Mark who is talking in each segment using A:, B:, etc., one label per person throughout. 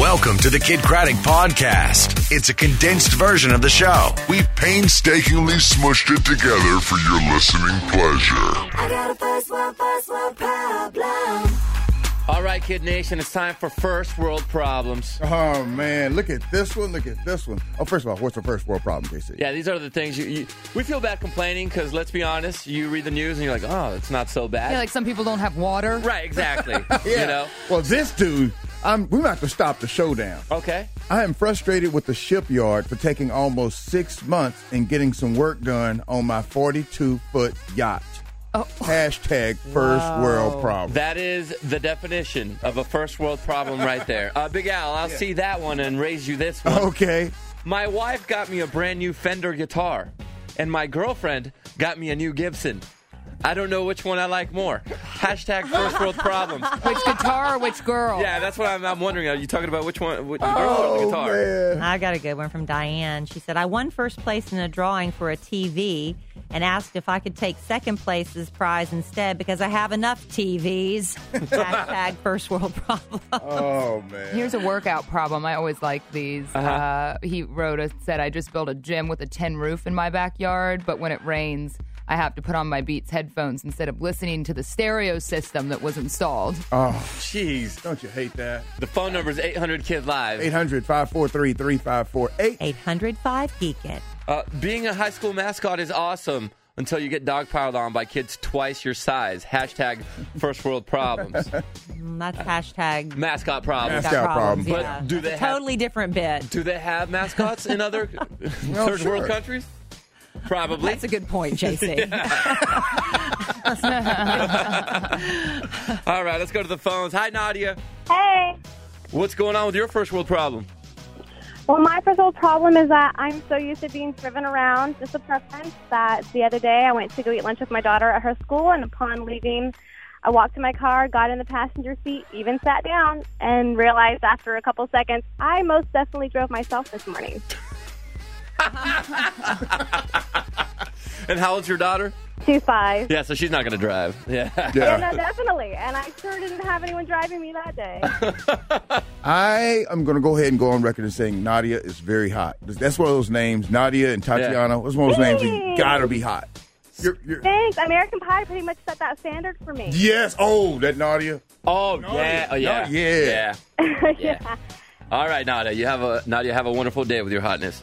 A: Welcome to the Kid Craddock Podcast. It's a condensed version of the show.
B: We've painstakingly smushed it together for your listening pleasure.
C: I got a first world problem.
D: All right, Kid Nation, it's time for First World Problems.
E: Oh, man, look at this one, Oh, first of all, what's the first world problem, JC?
D: Yeah, these are the things we feel bad complaining because, let's be honest, you read the news and you're like, oh, it's not so bad.
F: Yeah, like some people don't have water.
D: Right, exactly.
E: Yeah.
D: You know?
E: Well, this dude, we're going to have to stop the showdown.
D: Okay.
E: I am frustrated with the shipyard for taking almost 6 months and getting some work done on my 42-foot yacht.
F: Oh.
E: Hashtag first world problem.
D: That is the definition of a first world problem right there. Big Al, I'll see that one and raise you this one.
E: Okay.
D: My wife got me a brand new Fender guitar, and my girlfriend got me a new Gibson. I don't know which one I like more. Hashtag first world problems.
F: Which guitar or which girl?
D: Yeah, that's what I'm wondering. Are you talking about which one, the girl or the guitar?
E: Man.
G: I got a good one from Diane. She said, I won first place in a drawing for a TV and asked if I could take second place's prize instead because I have enough TVs. Hashtag first world problem.
E: Oh, man.
F: Here's a workout problem. I always like these. He said, I just built a gym with a tin roof in my backyard, but when it rains, I have to put on my Beats headphones instead of listening to the stereo system that was installed.
E: Oh,
D: Jeez.
E: don't you hate that?
D: The phone number is 800-KID-LIVE.
E: 800-543-3548.
G: 800-5-GEEK-IT.
D: Being a high school mascot is awesome until you get dogpiled on by kids twice your size. Hashtag first world problems.
G: That's hashtag
D: Mascot problems.
E: Mascot problems.
D: But
G: yeah.
D: do they
G: It's a totally different bit.
D: Do they have mascots in other third
E: sure.
D: world countries? Probably.
G: That's a good point, JC.
D: All right, let's go to the phones. Hi, Nadia.
H: Hey.
D: What's going on with your first world problem?
H: Well, my first world problem is that I'm so used to being driven around, just a preference, that the other day I went to go eat lunch with my daughter at her school, and upon leaving, I walked to my car, got in the passenger seat, even sat down, and realized after a couple seconds, I most definitely drove myself this morning.
D: And how old's your daughter?
H: She's 5.
D: Yeah, so she's not going to drive. Yeah.
H: Yeah, no, definitely. And I sure didn't have anyone driving me that day.
E: I am going to go ahead and go on record as saying Nadia is very hot. That's one of those names, Nadia and Tatiana. That's one of those names that got to be hot. You're,
H: Thanks. American Pie pretty much set that standard for me.
E: yes. Oh, that Nadia.
D: Oh,
E: Nadia.
D: yeah. Oh, yeah.
E: Yeah.
D: Yeah. All right, Nadia, have a wonderful day with your hotness.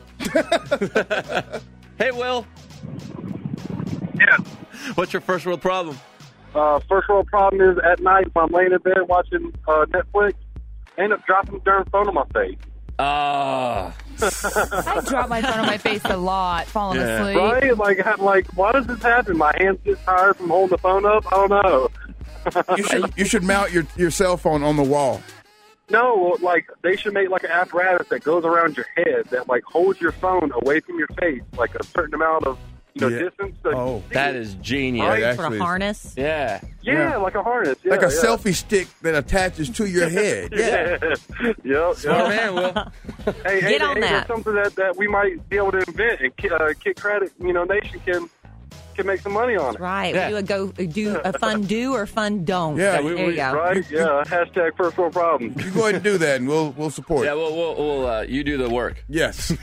D: Hey, Will.
I: Yeah.
D: What's your first world problem?
I: First world problem is at night if I'm laying in bed watching Netflix, I end up dropping the darn phone on my face.
D: Oh.
F: I drop my phone on my face a lot, falling asleep.
I: Right? Like, why does this happen? My hands get tired from holding the phone up? I don't know.
E: You should mount your cell phone on the wall.
I: No, like, they should make, like, an apparatus that goes around your head that, like, holds your phone away from your face, like, a certain amount of, distance. So
E: Oh.
D: That is genius.
E: Right.
G: For a harness.
D: Yeah.
I: Yeah, like a harness. Yeah,
E: Like a
I: yeah.
E: selfie stick that attaches to your head. Yeah.
I: Yep.
D: Smart man, Will.
I: Hey,
G: on that.
I: There's something that we might be able to invent, and Kid Craddock, Nation can make some money on it.
G: Right.
D: Yeah.
G: We do a fun do or fun don't.
E: Yeah,
G: there you go.
I: Right? Yeah. Hashtag first world problems.
E: You go ahead and do that, and we'll support
D: Yeah,
E: it.
D: we'll you do the work.
E: Yes.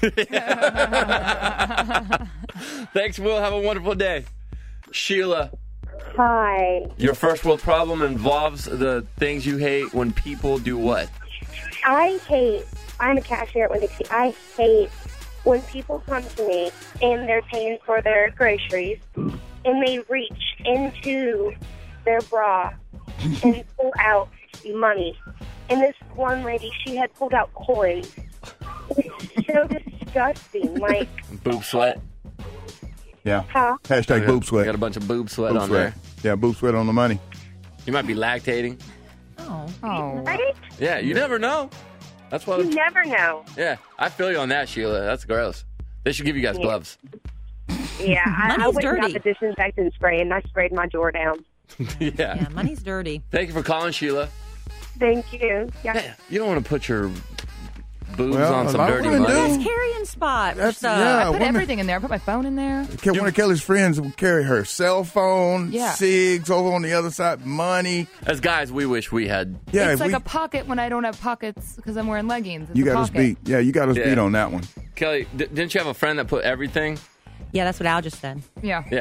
D: Thanks, Will. Have a wonderful day. Sheila,
H: Hi.
D: your first world problem involves the things you hate when people do what?
H: I'm a cashier at Winn-Dixie. I hate when people come to me and they're paying for their groceries and they reach into their bra and pull out money. And this one lady, she had pulled out coins. It's so disgusting. Like,
D: Boob sweat.
E: Yeah.
H: huh?
E: Hashtag boob sweat.
D: Got a bunch of boob sweat
E: Boob
D: on
E: sweat.
D: there.
E: Yeah, boob sweat on the money.
D: You might be lactating.
G: Oh.
H: Right?
D: Yeah, you never know. That's why.
H: You never know.
D: Yeah, I feel you on that, Sheila. That's gross. They should give you guys gloves.
H: Yeah, I
G: Money's
H: went and got
G: dirty.
H: the disinfectant spray and I sprayed my door down.
D: Yeah.
G: Yeah, money's dirty.
D: Thank you for calling, Sheila.
H: Thank you. Yeah.
D: Yeah, you don't want to put your boobs
E: Well,
D: on
E: a
D: some
E: lot of
D: dirty
E: women
D: money.
E: do.
G: That's carrying spot. for
E: That's-
G: stuff.
E: yeah.
F: I put
E: women-
F: everything in there. I put my phone in there.
E: One of Kelly's friends would carry her cell phone,
F: Yeah.
E: cigs over on the other side, money.
D: As guys, we wish we had.
E: Yeah,
F: It's
E: if
F: like a pocket when I don't have pockets because I'm wearing leggings. It's
E: you
F: a
E: got us
F: pocket.
E: beat. Yeah, you got us
D: Yeah.
E: beat on that one.
D: Kelly, didn't you have a friend that put everything?
G: Yeah, that's what Al just said.
F: Yeah.
D: Yeah.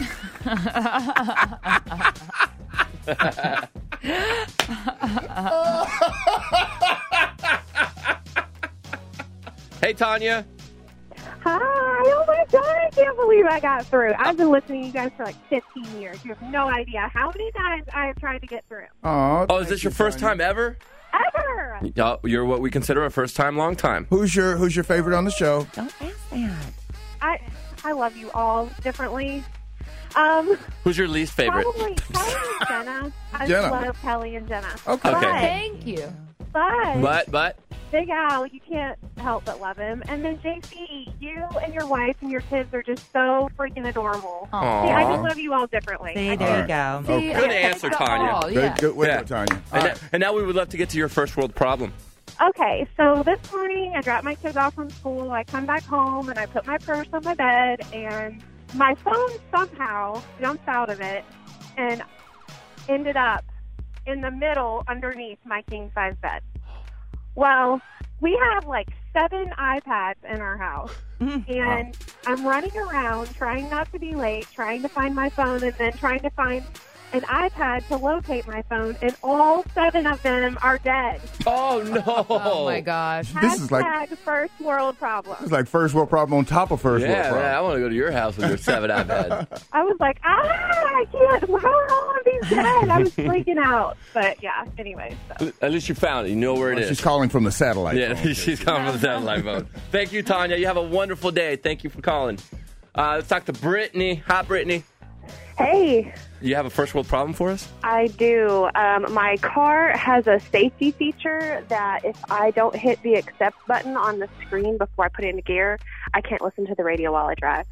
D: Hey, Tanya.
H: Hi. Oh my God, I can't believe I got through. I've been listening to you guys for like 15 years. You have no idea how many times I have tried to get through.
D: Oh, is this your first time ever?
H: Ever.
D: You're what we consider a first time, long time.
E: Who's your favorite on the show?
G: Don't ask that.
H: I love you all differently.
D: Who's your least favorite?
H: Probably Kelly and Jenna. I
E: Jenna.
H: love Kelly and Jenna.
E: Okay.
D: Okay.
F: Thank you.
D: But
H: Big Al, you can't help but love him. And then JC, you and your wife and your kids are just so freaking adorable.
D: Aw.
H: See, I just love you all differently.
G: See, there you go.
F: See,
D: Good
F: I
D: answer,
F: picked
D: Tanya.
F: all, yeah.
E: Good way,
D: Yeah.
E: Tanya.
D: and now we would love to get to your first world problem.
H: Okay, so this morning I dropped my kids off from school. I come back home and I put my purse on my bed, and my phone somehow jumped out of it and ended up in the middle underneath my king-size bed. Well, we have like 7 iPads in our house, and I'm running around trying not to be late, trying to find my phone, and then trying to find an iPad to locate my phone, and all 7 of them are dead.
D: Oh, no.
F: Oh, my gosh.
E: This is like
H: Hashtag first world problem.
E: it's like first world problem on top of first world
D: Yeah,
E: problem.
D: man, I want to go to your house with your 7 iPads.
H: I was like, I can't. How are all of these dead? I was freaking out. But yeah, anyway. So.
D: At least you found it. You know where it is.
E: She's calling from the satellite.
D: Yeah,
E: phone.
D: she's calling from the satellite phone. Thank you, Tanya. You have a wonderful day. Thank you for calling. Let's talk to Brittany. Hi, Brittany.
H: Hey,
D: You have a first world problem for us?
H: I do. My car has a safety feature that if I don't hit the accept button on the screen before I put it into gear, I can't listen to the radio while I drive.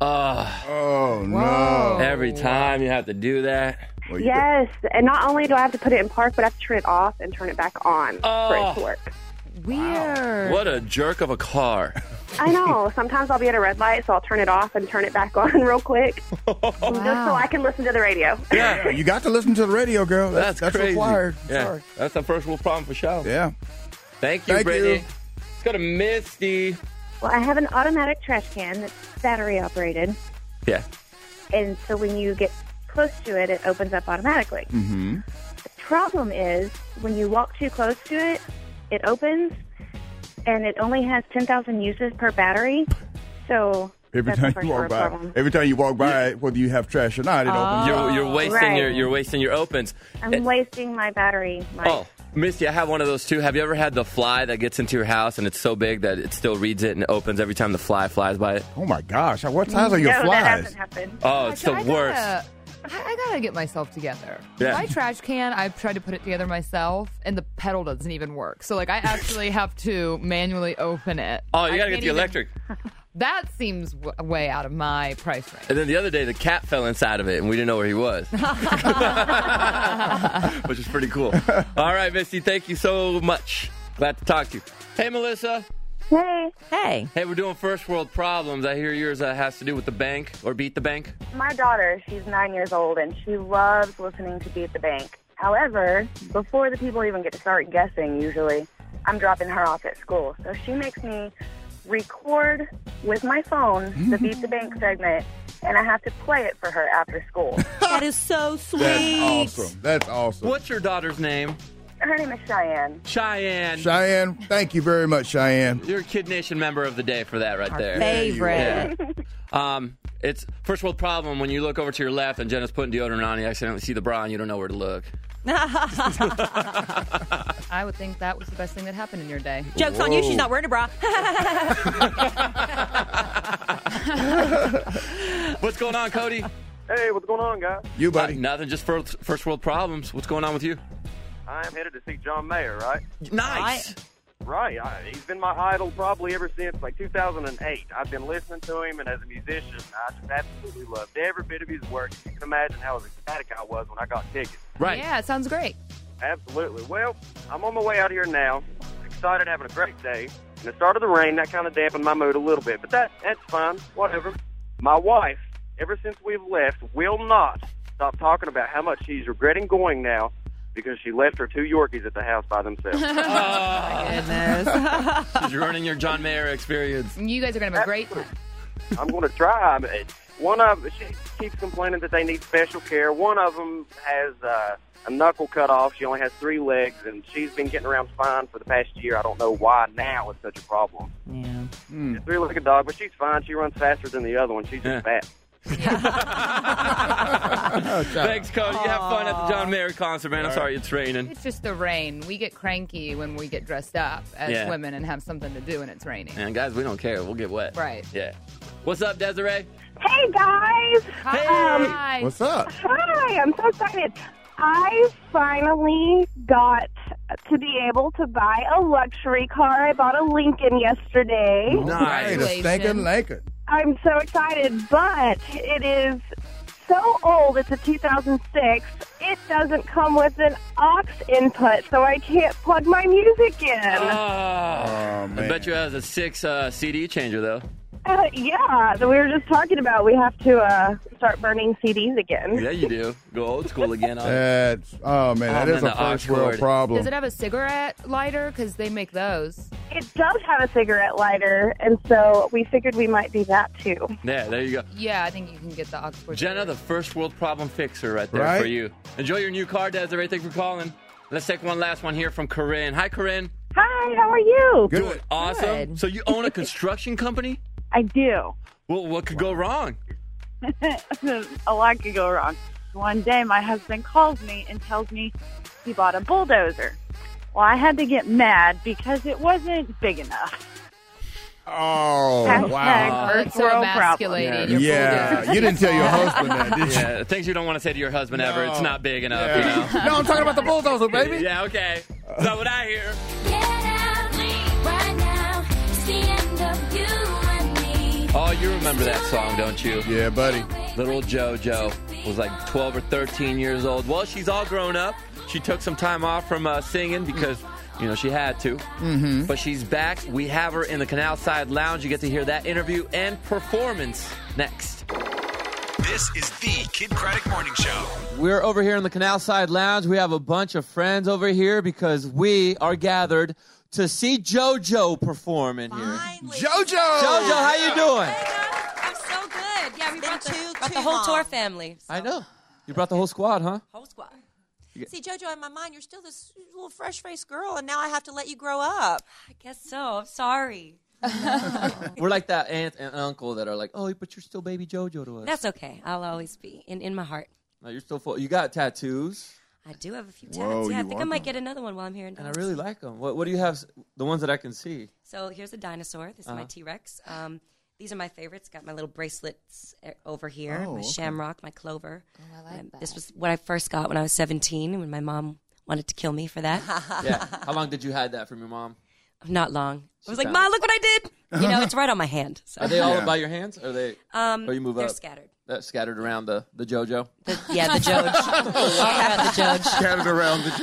E: Oh no!
F: Whoa.
D: Every time you have to do that.
E: Well, you
H: Yes, and not only do I have to put it in park, but I have to turn it off and turn it back on for it to work.
F: Weird.
D: What a jerk of a car.
H: I know. Sometimes I'll be at a red light, so I'll turn it off and turn it back on real quick, just so I can listen to the radio.
D: Yeah,
E: You got to listen to the radio, girl.
D: that's crazy.
E: required.
D: Yeah,
E: Sorry.
D: that's a first world problem for sure.
E: Yeah.
D: Thank you,
E: Thank
D: Brittany.
E: you.
D: Let's go to Misty.
J: Well, I have an automatic trash can that's battery operated,
D: Yeah.
J: and so when you get close to it, it opens up automatically.
E: Mm-hmm.
J: The problem is when you walk too close to it, it opens, and it only has 10,000 uses per battery. So
E: Every
J: that's
E: time
J: the first
E: you walk
J: world
E: by,
J: problem.
E: every time you walk by, whether you have trash or not, it opens.
D: You're wasting
J: Right.
D: you're wasting your opens.
J: I'm wasting my battery life.
D: Oh, Misty, I have one of those too. Have you ever had the fly that gets into your house and it's so big that it still reads it and it opens every time the fly flies by it?
E: Oh my gosh! What size are your
J: no, that
E: flies?
J: hasn't happened.
D: Oh, it's the worst.
F: I gotta get myself together.
D: Yeah.
F: My trash can, I've tried to put it together myself, and the pedal doesn't even work. So, like, I actually have to manually open it.
D: Oh, you
F: I
D: gotta get
F: can't
D: the
F: even-
D: electric.
F: That seems way out of my price range.
D: And then the other day, the cat fell inside of it, and we didn't know where he was, which is pretty cool. All right, Misty, thank you so much. Glad to talk to you. Hey, Melissa.
H: Hey,
G: Hey.
D: Hey, we're doing first world problems. I hear yours has to do with the bank or Beat the Bank.
J: My daughter, she's 9 years old, and she loves listening to Beat the Bank. However, before the people even get to start guessing, usually, I'm dropping her off at school. So she makes me record with my phone the Beat the Bank segment, and I have to play it for her after school.
G: That is so sweet.
E: That's awesome. That's awesome.
D: What's your daughter's name?
J: Her name is Cheyenne.
D: Cheyenne.
E: Cheyenne, thank you very much, Cheyenne.
D: You're a Kid Nation member of the day for that right there.
G: Favorite.
D: It's first world problem when you look over to your left and Jenna's putting deodorant on, you accidentally see the bra and you don't know where to look.
F: I would think that was the best thing that happened in your day.
G: Joke's on you. She's not wearing a bra.
D: What's going on, Cody?
I: Hey, what's going on, guys?
E: You, buddy.
D: Nothing, just first world problems. What's going on with you?
I: I am headed to see John Mayer, right?
D: Nice.
I: Right. He's been my idol probably ever since, like, 2008. I've been listening to him, and as a musician, I just absolutely loved every bit of his work. You can imagine how ecstatic I was when I got tickets.
D: Right.
F: Yeah, it sounds great.
I: Absolutely. Well, I'm on my way out here now. Excited, having a great day. and it started to rain. That kind of dampened my mood a little bit, but that's fine. Whatever. My wife, ever since we've left, will not stop talking about how much she's regretting going now because she left her 2 Yorkies at the house by themselves.
F: Oh, my goodness.
D: She's ruining your John Mayer experience.
F: You guys are going to have a great time.
I: I'm going to try. She keeps complaining that they need special care. One of them has a knuckle cut off. She only has 3 legs, and she's been getting around fine for the past year. I don't know why now it's such a problem.
G: Yeah.
I: She's a 3-legged dog, but she's fine. She runs faster than the other one. She's just fat.
D: Thanks, Cody. You have fun at the John Mayer concert, man. I'm sorry it's raining.
F: It's just the rain. We get cranky when we get dressed up as women and have something to do and it's raining.
D: And guys, we don't care. We'll get wet.
F: Right.
D: Yeah. What's up, Desiree?
H: Hey, guys.
F: Hi.
E: What's up?
H: Hi, I'm so excited. I finally got to be able to buy a luxury car. I bought a Lincoln yesterday.
E: Nice. A stinking Lincoln.
H: I'm so excited, but it is so old. It's a 2006. It doesn't come with an aux input, so I can't plug my music in.
D: I bet you it has a 6 CD changer, though.
H: Yeah, we were just talking about we have to start burning CDs again.
D: Yeah, you do. Go old school again.
E: That is a first world problem.
F: Does it have a cigarette lighter? Because they make those.
H: It does have a cigarette lighter, and so we figured we might do that too.
D: Yeah, there you go.
F: Yeah, I think you can get the Oxford.
D: Jenna, the first world problem fixer right there for you. Enjoy your new car, Desiree. Thanks for calling. Let's take one last one here from Corinne. Hi, Corinne.
H: Hi, how are you?
D: Good. Awesome.
F: Good.
D: So you own a construction company?
H: I do.
D: Well, what could go wrong?
J: A lot could go wrong. One day, my husband calls me and tells me he bought a bulldozer. Well, I had to get mad because it wasn't big enough.
E: Oh,
J: Hashtag
E: wow.
J: first
F: That's so
J: world
F: emasculating.
J: problem.
F: Your
E: Yeah,
F: bulldozer.
E: you didn't tell your husband that, did you?
D: Yeah, things you don't want to say to your husband ever. It's not big enough,
E: Yeah.
D: you know?
E: No, I'm talking about the bulldozer, baby.
D: Yeah, okay. That's not what I hear.
C: Right now, it's the end of you and me.
D: Oh, you remember that song, don't you?
E: Yeah, buddy.
D: Little JoJo was like 12 or 13 years old. Well, she's all grown up. She took some time off from singing because, you know, she had to. Mm-hmm. But she's back. We have her in the Canal Side Lounge. You get to hear that interview and performance next.
A: This is the Kid Craddock Morning Show.
K: We're over here in the Canal Side Lounge. We have a bunch of friends over here because we are gathered to see JoJo perform in here.
E: JoJo!
K: JoJo, how you doing?
L: I'm so good. Yeah, we brought the whole tour family. So.
K: I know. You brought the whole squad, huh?
L: Whole squad. See, JoJo, in my mind, you're still this little fresh-faced girl, and now I have to let you grow up. I guess so. I'm sorry.
K: We're like that aunt and uncle that are like, oh, but you're still baby JoJo to us.
L: That's okay. I'll always be in my heart.
K: No, you're still full. You got tattoos.
L: I do have a few tats.
E: Whoa,
L: Yeah, I
E: you
L: think I
E: want
L: might
E: them.
L: get another one while I'm here in
K: And I
L: Dallas.
K: really like them. What do you have? The ones that I can see.
L: So here's a dinosaur. This is my T-Rex. These are my favorites. Got my little bracelets over here.
E: Oh,
L: my
E: okay.
L: shamrock, my clover.
F: Oh, I like that.
L: This was what I first got when I was 17, when my mom wanted to kill me for that.
K: Yeah. How long did you hide that from your mom?
L: Not long. I was like,
K: found
L: Ma, look what I did. You know, it's right on my hand. So.
K: Are they all
E: Yeah.
K: by your hands? Or are they? Or you move
L: They're
K: up?
L: scattered.
K: Scattered around the JoJo.
L: Yeah, the Judge. All around the Judge.
E: Scattered around the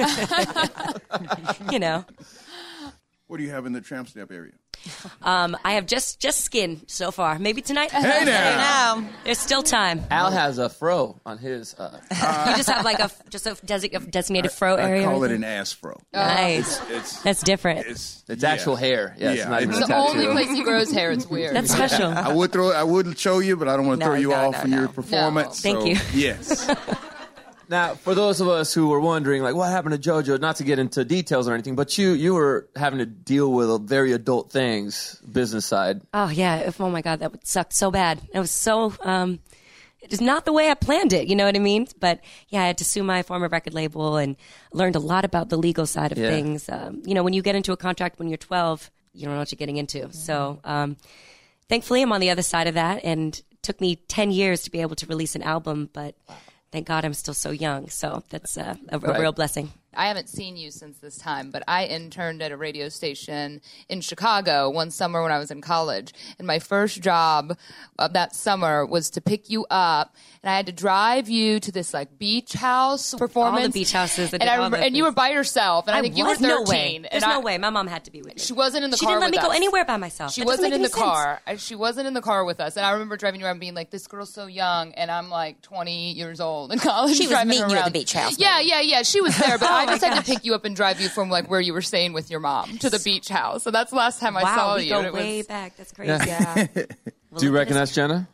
E: JoJo.
L: You know.
E: What do you have in the tramp stamp area?
L: I have just skin so far. Maybe tonight.
E: Hey now.
L: There's still time.
K: Al has a fro on his.
L: You just have like a designated fro area.
E: I call
L: or
E: it
L: anything?
E: an ass fro.
L: Nice.
E: It's
L: That's different.
E: it's
K: actual hair. Yeah, it's
E: Yeah,
K: not even
F: It's
K: a
F: the only
K: tattoo.
F: place he grows hair. It's weird.
L: That's special.
E: I would show you, but I don't want to
L: No,
E: throw you
L: no,
E: off
L: no,
E: in
L: no.
E: your performance.
L: Thank
E: so,
L: you.
E: Yes.
K: Now, for those of us who were wondering, like, what happened to JoJo, not to get into details or anything, but you were having to deal with very adult things, business side.
L: Oh yeah. Oh my God, that would suck so bad. It was so. It is not the way I planned it. You know what I mean? But yeah, I had to sue my former record label and learned a lot about the legal side of things. You know, when you get into a contract when you're 12, you don't know what you're getting into. So thankfully, I'm on the other side of that, and it took me 10 years to be able to release an album, but. Thank God I'm still so young, so that's a real blessing.
F: I haven't seen you since this time, but I interned at a radio station in Chicago one summer when I was in college. And my first job of that summer was to pick you up. And I had to drive you to this like beach house performance.
L: All the beach houses.
F: And I remember, and you were by yourself. And I think you were 13.
L: No way. There's no way. My mom had to be with me.
F: She wasn't in the
L: She
F: car
L: didn't let
F: with
L: me go
F: us.
L: anywhere by myself.
F: She
L: That doesn't
F: wasn't
L: make
F: in the
L: any sense.
F: car. She wasn't in the car with us. And I remember driving you around being like, this girl's so young. And I'm like 20 years old in college.
M: She was
F: driving
M: meeting
F: her
M: you at
F: around.
M: the beach house.
F: Yeah. She was there. But
L: Oh
F: I
L: my
F: just had to
L: gosh.
F: pick you up and drive you from like where you were staying with your mom to the beach house. So that's the last time I
L: Wow,
F: saw
L: we
F: you.
L: go
F: and it
L: way
F: was,
L: back. That's crazy.
F: Yeah.
K: Do you recognize Jenna?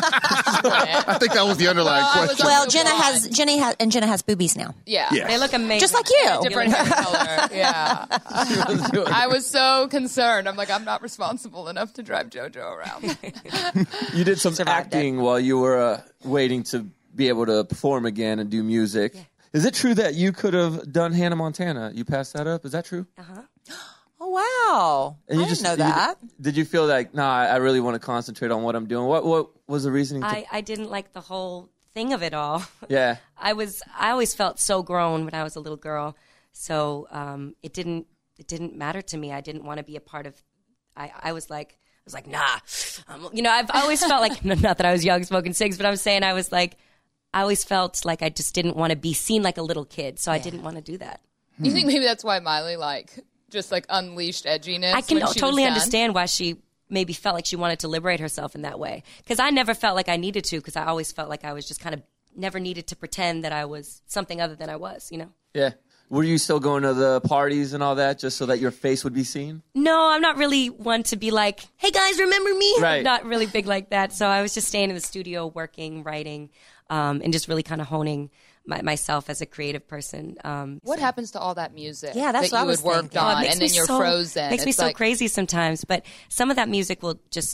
E: I think that was the underlying question.
M: Well, Jenna has boobies now.
F: Yeah.
E: Yes.
L: They look amazing.
M: Just like you.
F: Different hair color. Yeah. I was so concerned. I'm like, I'm not responsible enough to drive JoJo around.
K: You did some acting while you were waiting to be able to perform again and do music. Yeah. Is it true that you could have done Hannah Montana? You passed that up? Is that true?
L: Uh-huh.
M: Oh, wow.
K: And
M: I didn't know that.
K: Did you feel like, I really want to concentrate on what I'm doing? What was the reasoning?
L: I didn't like the whole thing of it all.
K: Yeah.
L: I always felt so grown when I was a little girl. So it didn't matter to me. I didn't want to be a part of. I was like, nah. I've always felt like, not that I was young smoking cigs, but I'm saying I always felt like I just didn't want to be seen like a little kid. So I didn't want to do that.
F: You think maybe that's why Miley just unleashed edginess?
L: I can
F: when she
L: totally
F: was done?
L: understand why she maybe felt like she wanted to liberate herself in that way. Because I never felt like I needed to, because I always felt like I was just kind of never needed to pretend that I was something other than I was,
K: Yeah. Were you still going to the parties and all that just so that your face would be seen?
L: No, I'm not really one to be like, hey guys, remember me?
K: Right.
L: I'm not really big like that. So I was just staying in the studio, working, writing, and just really kind of honing myself as a creative person.
F: What happens to all that music
M: Yeah, that's
F: that
M: what I
F: you
M: was
F: had worked
M: thinking.
F: on,
L: It makes
F: and
L: me
F: then you're
L: so-
F: frozen?
L: Makes me
F: It's
L: so
F: like-
L: crazy sometimes. But some of that music will just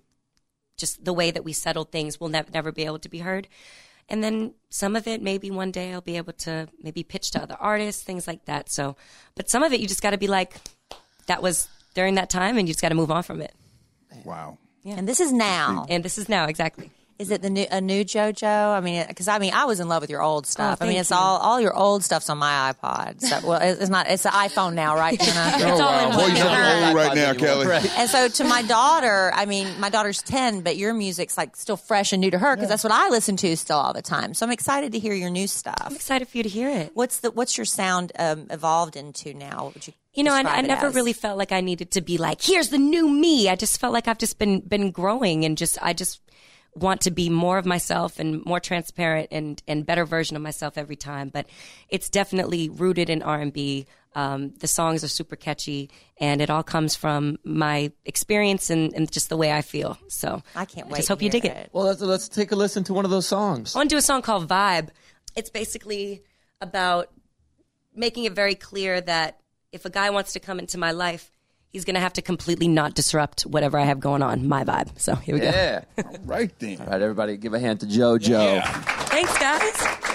L: the way that we settled things will never be able to be heard. And then some of it, maybe one day I'll be able to maybe pitch to other artists, things like that. So, but some of it, you just got to be like, that was during that time, and you just got to move on from it.
E: Wow.
L: Yeah.
M: And this is now.
L: And this is now, exactly.
M: Is it a new JoJo? I mean, because I was in love with your old stuff.
L: Oh,
M: I mean,
L: thank
M: it's
L: you.
M: all your old stuff's on my iPod. So, well, it's not. It's the iPhone now, right, Jenna?
E: Oh, wow. Boy, you sound old right now, Kelly.
M: And so to my daughter, I mean, my daughter's 10, but your music's still fresh and new to her because that's what I listen to still all the time. So I'm excited to hear your new stuff.
L: I'm excited for you to hear it.
M: What's your sound evolved into now? What would you
L: I
M: describe it
L: never
M: as?
L: really felt like I needed to be like, here's the new me. I just felt like I've just been growing, and I just want to be more of myself and more transparent and better version of myself every time. But it's definitely rooted in R&B. The songs are super catchy, and it all comes from my experience and just the way I feel. So
M: I can't wait.
L: I just hope you dig it.
K: Well, let's take a listen to one of those songs.
L: I want to do a song called Vibe. It's basically about making it very clear that if a guy wants to come into my life, he's going to have to completely not disrupt whatever I have going on, my vibe. So here we go.
K: Yeah.
E: All right, then.
K: All right, everybody, give a hand to JoJo.
E: Yeah.
L: Thanks, guys.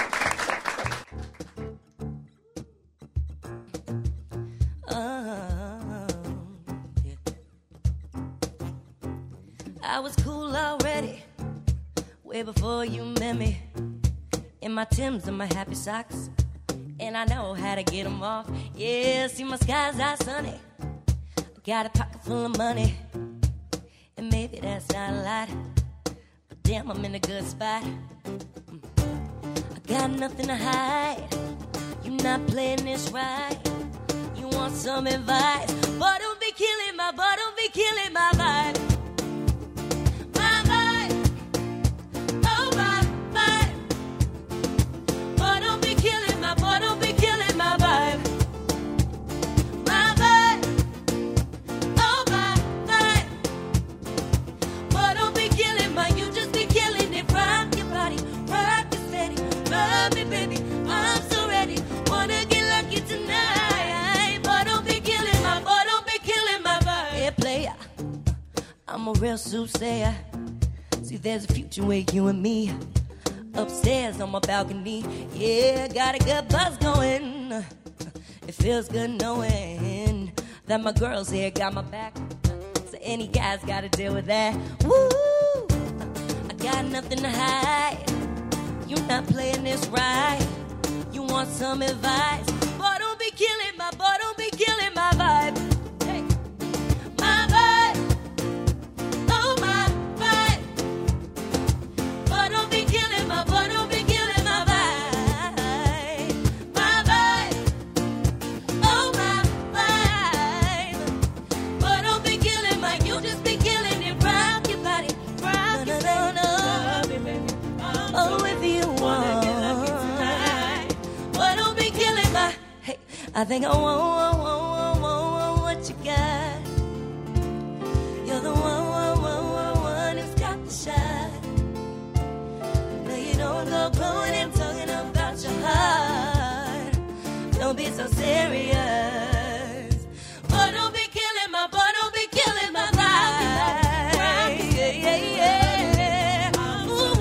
L: I was cool already, way before you met me. In my Timbs and my happy socks, and I know how to get them off. Yeah, see my skies are sunny. Got a pocket full of money, and maybe that's not a lot, but damn, I'm in a good spot. I got nothing to hide. You're not playing this right. You want some advice, but don't be killing my vibe. My vibe, oh my vibe. But don't be killing my vibe. My vibe, oh my vibe. But don't be killing you just be killing it. Rock your body, rock it steady. Love me, baby, I'm so ready. Wanna get lucky tonight. But don't be killing my vibe. Yeah, player, I'm a real soothsayer. See, there's a future with you and me. Upstairs on my balcony, yeah, got a good buzz going. It feels good knowing that my girls here got my back. So any guys gotta deal with that. Woo! I got nothing to hide. You're not playing this right. You want some advice, but killing my boy, don't be killing my vibe. Hey. My vibe. Oh, my vibe. Boy, don't be killing my boy, don't be killing my vibe. My vibe. Oh, my vibe. Boy, don't be killing my, you just be killing it. Rock your body, rock your body. Oh, if you want. Boy, don't be killing my, hey, I think I want what you got. You're the one who's got the shot. No, you don't go blowing and talking about your heart. Don't be so serious. Boy, don't be killing my, boy, don't be killing my vibe. Yeah, yeah, yeah. Ooh,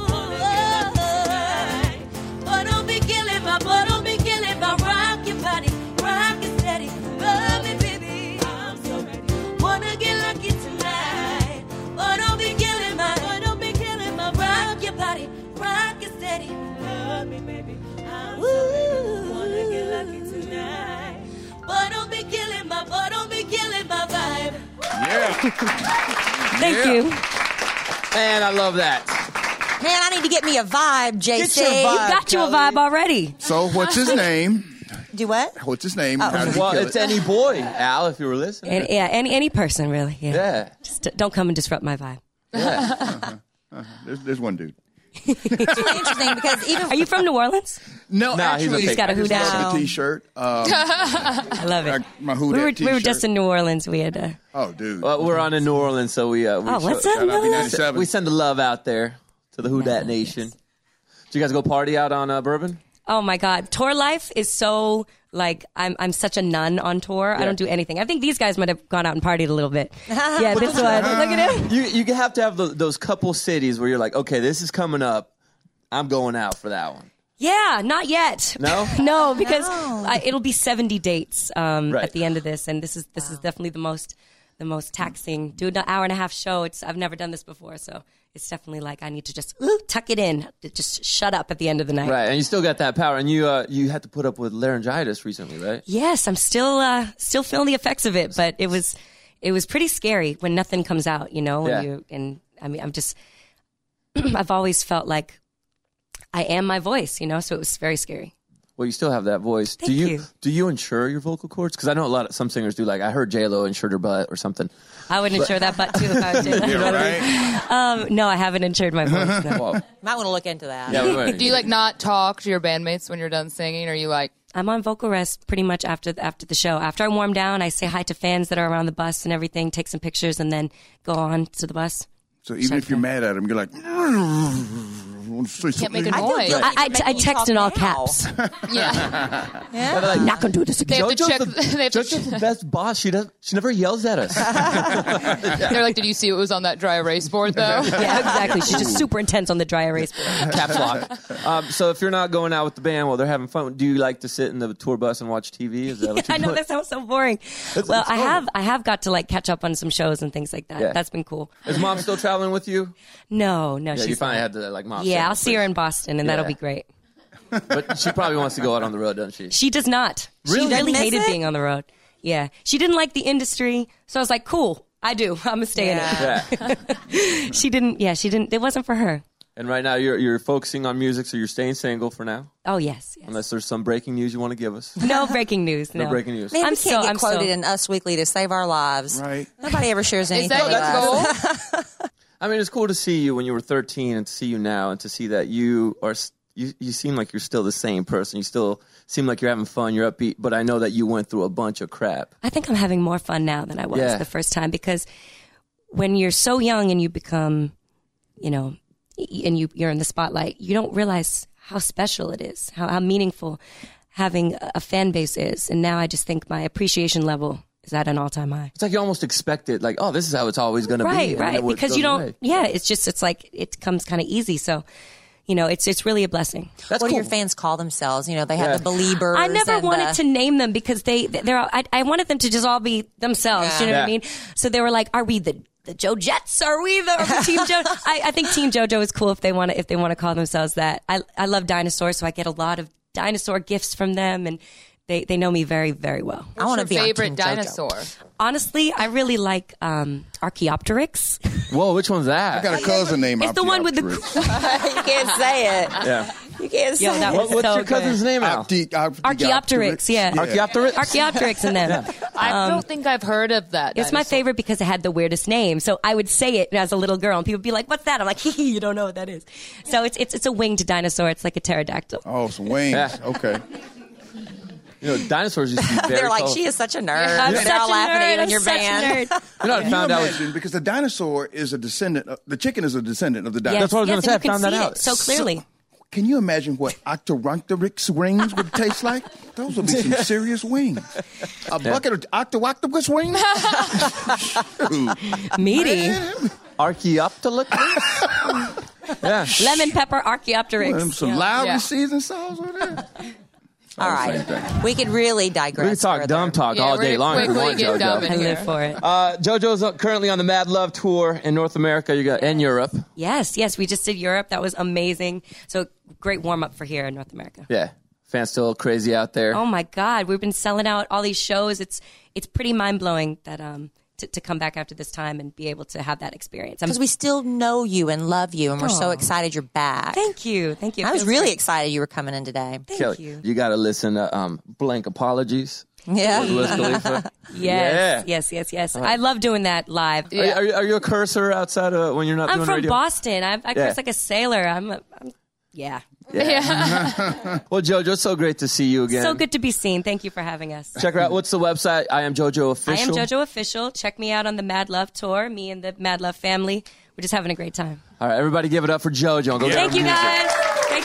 L: boy, don't be killing my, boy, don't be killing my, rock your body, rock it steady, love me, baby. I'm so ready. Wanna get lucky tonight. Boy, don't be killing my, boy, don't be killing my, rock your body, rock it steady, love me, baby. I'm so ready. Wanna get lucky tonight. Boy, don't be killing my, boy, don't be killing my vibe.
G: Thank you.
K: Man, I love that.
M: Man, I need to get me a vibe, JC.
G: You got you a vibe already.
E: So what's his name?
M: Do what?
E: What's his name?
M: Oh.
E: How did he
K: Well,
E: kill
K: it's
E: it?
K: any boy, Al, if you were listening.
L: And, yeah, any person really. Yeah.
K: Yeah.
L: Just don't come and disrupt my vibe.
E: There's one dude.
M: It's really interesting because even
L: Are you from New Orleans?
E: No,
K: Nah, he's a
E: actually,
K: fake.
L: got a who
E: I just
L: down.
E: love the T-shirt.
L: I love it.
E: My who
L: We were
E: t-shirt.
L: just in New Orleans. We had.
E: Oh, dude.
K: Well, we're on in New Orleans, so we
L: what's up,
E: Shout out
L: New Orleans?
E: B97.
K: we send the love out there to the Who Dat Nation. Did you guys go party out on Bourbon?
L: Oh my God, tour life is so like I'm such a nun on tour. I don't do anything. I think these guys might have gone out and partied a little bit. Yeah, this one. Look at him.
K: You have to have those couple cities where you're like, okay, this is coming up. I'm going out for that one.
L: Yeah, not yet.
K: No?
L: No, because it'll be 70 dates
K: Right.
L: at the end of this, and this is definitely the most taxing. Do an hour and a half show. I've never done this before, so it's definitely like I need to just tuck it in, just shut up at the end of the night.
K: Right, and you still got that power. And you had to put up with laryngitis recently, right?
L: Yes, I'm still feeling the effects of it, but it was pretty scary when nothing comes out, you know.
K: Yeah.
L: I've always felt like I am my voice, you know. So it was very scary.
K: Well, you still have that voice.
L: Thank you.
K: Do you insure your vocal cords? Because I know some singers do. Like I heard J-Lo insured her butt or something.
L: I would insure that butt too if I was doing that.
E: Yeah, right?
L: No, I haven't insured my voice. No.
K: Well,
M: might want to look into that.
K: yeah,
F: Do you like not talk to your bandmates when you're done singing? Or are you like,
L: I'm on vocal rest pretty much after the show. After I warm down, I say hi to fans that are around the bus and everything, take some pictures, and then go on to the bus.
E: So even if you're mad at him, you're like,
F: can't make a
M: I feel
F: noise?
M: guilty
L: I
M: for making you
L: text
M: talk
L: in all
M: now.
L: caps.
F: Yeah.
L: I'm not gonna do this
F: They
L: again.
F: have to check. They have to
K: JoJo's the best boss. She never yells at us.
F: They're like, did you see what was on that dry erase board, though?
L: Yeah, exactly. She's just super intense on the dry erase board.
K: Caps lock. So if you're not going out with the band while they're having fun, do you like to sit in the tour bus and watch TV? Is that what you
L: I know
K: do?
L: that sounds so boring. Well, I have got to like catch up on some shows and things like that.
K: Yeah.
L: That's been cool.
K: Is mom still traveling with you?
L: No,
K: Yeah,
L: she's
K: you finally
L: not.
K: had to like mom.
L: Yeah, I'll see her in Boston, and that'll
K: Yeah.
L: be great.
K: But she probably wants to go out on the road, doesn't she?
L: She does not.
K: Really?
L: She really
M: Miss
L: hated
M: it?
L: being on the road. Yeah, she didn't like the industry, so I was like, cool, I do. I'm gonna stay in
K: Yeah.
L: it. She didn't. Yeah, she didn't. It wasn't for her.
K: And right now you're focusing on music, so you're staying single for now.
L: Oh yes.
K: Unless there's some breaking news you want to give us.
L: No breaking news. No,
K: No breaking news.
M: Man,
L: I'm
M: we can't get
L: I'm
M: quoted in Us Weekly to save our lives.
E: Right.
M: Nobody ever shares anything
F: that
M: with
F: your
M: us.
K: I mean, it's cool to see you when you were 13 and to see you now and to see that you seem like you're still the same person. You still seem like you're having fun, you're upbeat, but I know that you went through a bunch of crap.
L: I think I'm having more fun now than I was
K: Yeah.
L: the first time, because when you're so young and you become, you know, and you're in the spotlight, you don't realize how special it is, how meaningful having a fan base is. And now I just think my appreciation level is at an all-time high.
K: It's like you almost expect it, like, oh, this is how it's always going to be.
L: Right,
K: and then
L: right.
K: it
L: Because
K: goes
L: you don't,
K: away.
L: yeah, it's like, it comes kind of easy. So, you know, it's really a blessing.
K: That's
M: What do
K: cool.
M: your fans call themselves? You know, they have
K: Yeah.
M: the Beliebers.
L: I never
M: and
L: wanted
M: the-
L: to name them because I wanted them to just all be themselves.
M: Yeah.
L: You know what I
K: Yeah.
L: mean? So they were like, "Are we the Joe Jets? Are we the Team Joe?" I think Team JoJo is cool if they want to call themselves that. I love dinosaurs, so I get a lot of dinosaur gifts from them, and They know me very, very well.
M: I want to
F: What's
M: be
F: your
M: on
F: favorite
M: Team JoJo.
F: dinosaur?
L: Honestly, I really like Archaeopteryx.
K: Whoa, which one's that?
E: I got a cousin named
L: It's the one with the.
E: Archaeopteryx.
M: You can't say it.
K: Yeah.
M: You can't say
L: Yo, that was
K: What's
L: so
K: your cousin's
L: good.
K: name, Al?
L: Archaeopteryx, yeah.
K: Archaeopteryx?
L: Archaeopteryx in them.
F: I don't think I've heard of that.
L: It's my
F: dinosaur.
L: favorite because it had the weirdest name. So I would say it as a little girl, and people would be like, "What's that?" I'm like, "Hee, you don't know what that is." So it's a winged dinosaur. It's like a pterodactyl.
E: Oh, some wings.
K: Yeah.
E: Okay.
K: You know, dinosaurs used to be very
M: They're like,
K: colorful.
M: she is such a nerd.
L: I'm
M: They're
L: such
M: all
L: a
M: laughing at
L: nerd.
M: you and
L: I'm
M: your
L: such a
M: band.
L: nerd.
K: You know, I
E: Can you
K: found out.
E: imagine? Because the dinosaur is a descendant. The chicken is a descendant of the dinosaur.
K: That's what I was
L: Yes,
K: going to say. I
L: and you can
K: found that
L: see
K: out.
L: it so clearly.
E: Can you imagine what Octorhynchus wings would taste like? Those would be some serious wings. A bucket of octopus wings? Shoot.
L: Meaty.
K: Archaeopteryx? Yeah.
L: Lemon pepper Archaeopteryx.
E: Some
L: Yeah.
E: loud seasoned sauce on there.
M: All right. We could really digress.
K: We could talk
M: further.
K: dumb talk
F: Yeah,
K: all
F: we're
K: day long if we
F: quickly
K: want,
F: get dumb
K: JoJo.
F: in
L: I
F: here.
L: live for it.
K: JoJo's currently on the Mad Love tour in North America and Europe.
L: Yes. We just did Europe. That was amazing. So great warm up for here in North America.
K: Yeah. Fans still crazy out there.
L: Oh my God, we've been selling out all these shows. It's pretty mind blowing that to come back after this time and be able to have that experience.
M: Because we still know you and love you, and we're so excited you're back.
L: Thank you.
M: I was really excited you were coming in today.
K: Kelly, you got to listen to Blank Apologies.
M: Yeah.
K: with Wiz Khalifa.
L: Yes. I love doing that live.
K: Are you a cursor outside of when you're not
L: I'm
K: doing
L: from
K: radio?
L: Boston. I curse like a sailor. Yeah.
K: Well, JoJo, it's so great to see you again.
L: So good to be seen. Thank you for having us.
K: Check her out. What's the website? I am JoJo Official.
L: I am JoJo Official. Check me out on the Mad Love tour. Me and the Mad Love family. We're just having a great time.
K: All right, everybody give it up for JoJo. Go
L: Thank you,
K: music.
L: guys. Thank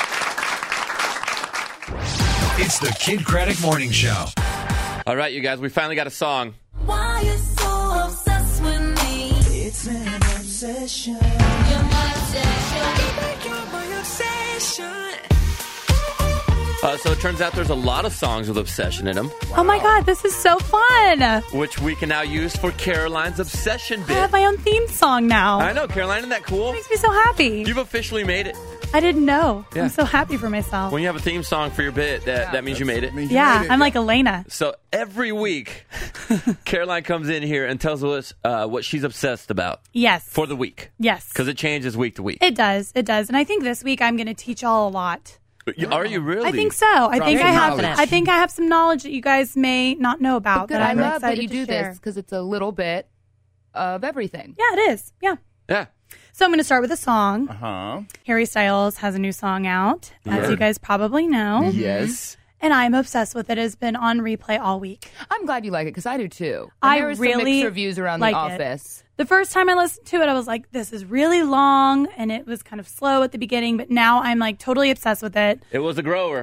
L: you.
A: It's the Kid Craddock Morning Show.
D: All right, you guys, we finally got a song.
C: Why you so obsessed with me?
N: It's an obsession.
C: You're my obsession.
N: You're my obsession.
D: So it turns out there's a lot of songs with obsession in them,
O: Oh my God, this is so fun.
D: which we can now use for Caroline's obsession
O: I
D: bit.
O: have my own theme song now.
D: I know, Caroline, isn't that cool?
O: Makes me so happy.
D: You've officially made it.
O: I didn't know.
D: Yeah.
O: I'm so happy for myself.
D: When you have a theme song for your bit, that means you made it.
O: Yeah, I'm like Elena.
D: So every week, Caroline comes in here and tells us what she's obsessed about
O: Yes.
D: for the week.
O: Yes.
D: Because it changes week to week.
O: It does. It does. And I think this week I'm going to teach y'all a lot.
D: Are you really?
O: I think so. I think I have.
F: Confident.
O: I think I have some knowledge that you guys may not know about.
F: Good.
O: that
F: I
O: I'm
F: love
O: excited
F: that you
O: to
F: do
O: share.
F: this because it's a little bit of everything.
O: Yeah, it is. Yeah.
D: Yeah.
O: So I'm going to start with a song.
E: Uh-huh.
O: Harry Styles has a new song out, as
D: Yeah.
O: you guys probably know.
D: Yes.
O: And I'm obsessed with it. It has been on replay all week.
F: I'm glad you like it because I do too. And
O: I
F: there were some
O: really
F: mixed reviews around
O: like
F: the
O: it.
F: office.
O: The first time I listened to it, I was like, this is really long, and it was kind of slow at the beginning, but now I'm like totally obsessed with it.
D: It was a grower.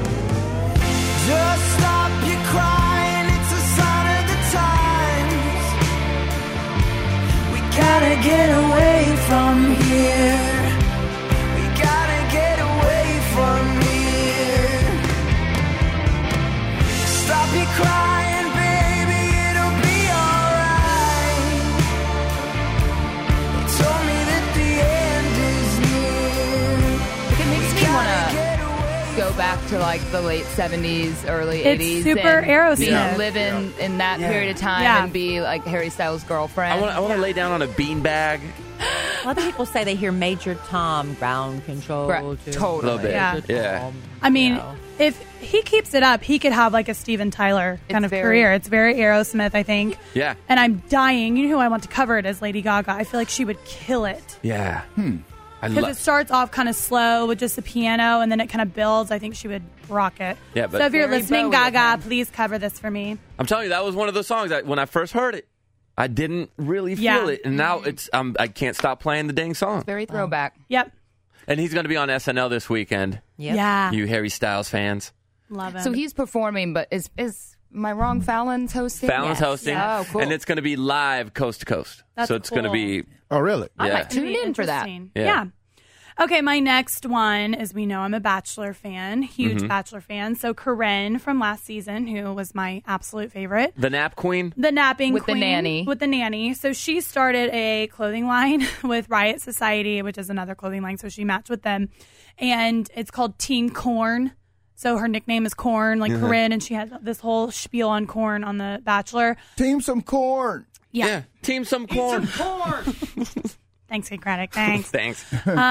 N: Just stop your crying, it's a sign of the times. We gotta get away from here. We gotta get away from here. Stop your crying, baby, it'll be alright. They told me that the end is near.
F: It makes me want to go back to like the late 70s, early
O: It's
F: 80s.
O: super
F: and
O: Aerosmith.
F: Live in that period of time
O: Yeah.
F: and be like Harry Styles' girlfriend.
D: I want to lay down on a beanbag.
M: A lot of people say they hear Major Tom ground control.
F: Totally.
D: A little bit.
O: Yeah.
D: Yeah.
O: I mean, if he keeps it up, he could have like a Steven Tyler kind of career. It's very Aerosmith, I think.
D: Yeah.
O: And I'm dying. You know who I want to cover it as? Lady Gaga. I feel like she would kill it.
D: Yeah. I
O: Because
D: love.
O: it starts off kind of slow with just the piano, and then it kind of builds. I think she would rock it.
D: Yeah, but-
O: so if you're
F: Very
O: listening,
F: Bowie of
O: Gaga,
F: him.
O: please cover this for me.
D: I'm telling you, that was one of those songs that when I first heard it, I didn't really feel
O: Yeah.
D: it, and now it's I can't stop playing the dang song.
F: Very throwback.
O: Yep.
D: And he's going to be on SNL this weekend.
M: Yep.
O: Yeah.
D: You Harry Styles fans.
O: Love him.
F: So he's performing, but is am I wrong? Fallon's hosting?
D: Fallon's hosting.
F: Oh, cool.
D: And it's going to be live coast to coast.
O: That's
D: so it's going to
O: cool.
D: be.
E: Oh, really?
F: I
D: Yeah.
F: might tune in for that.
O: Interesting.
D: Yeah.
O: Yeah. Okay, my next one is we know I'm a Bachelor fan, huge
D: Mm-hmm.
O: Bachelor fan. So Corinne from last season, who was my absolute favorite.
D: The Nap Queen.
O: The napping
F: With the
O: queen.
F: nanny.
O: With the nanny. So she started a clothing line with Riot Society, which is another clothing line. So she matched with them. And it's called Teen Corn. So her nickname is Corn, like Corinne, and she has this whole spiel on corn on The Bachelor.
E: Team some corn.
O: Yeah.
D: Team some corn.
O: Thanks, Kate Craddock. Thanks.
D: Thanks.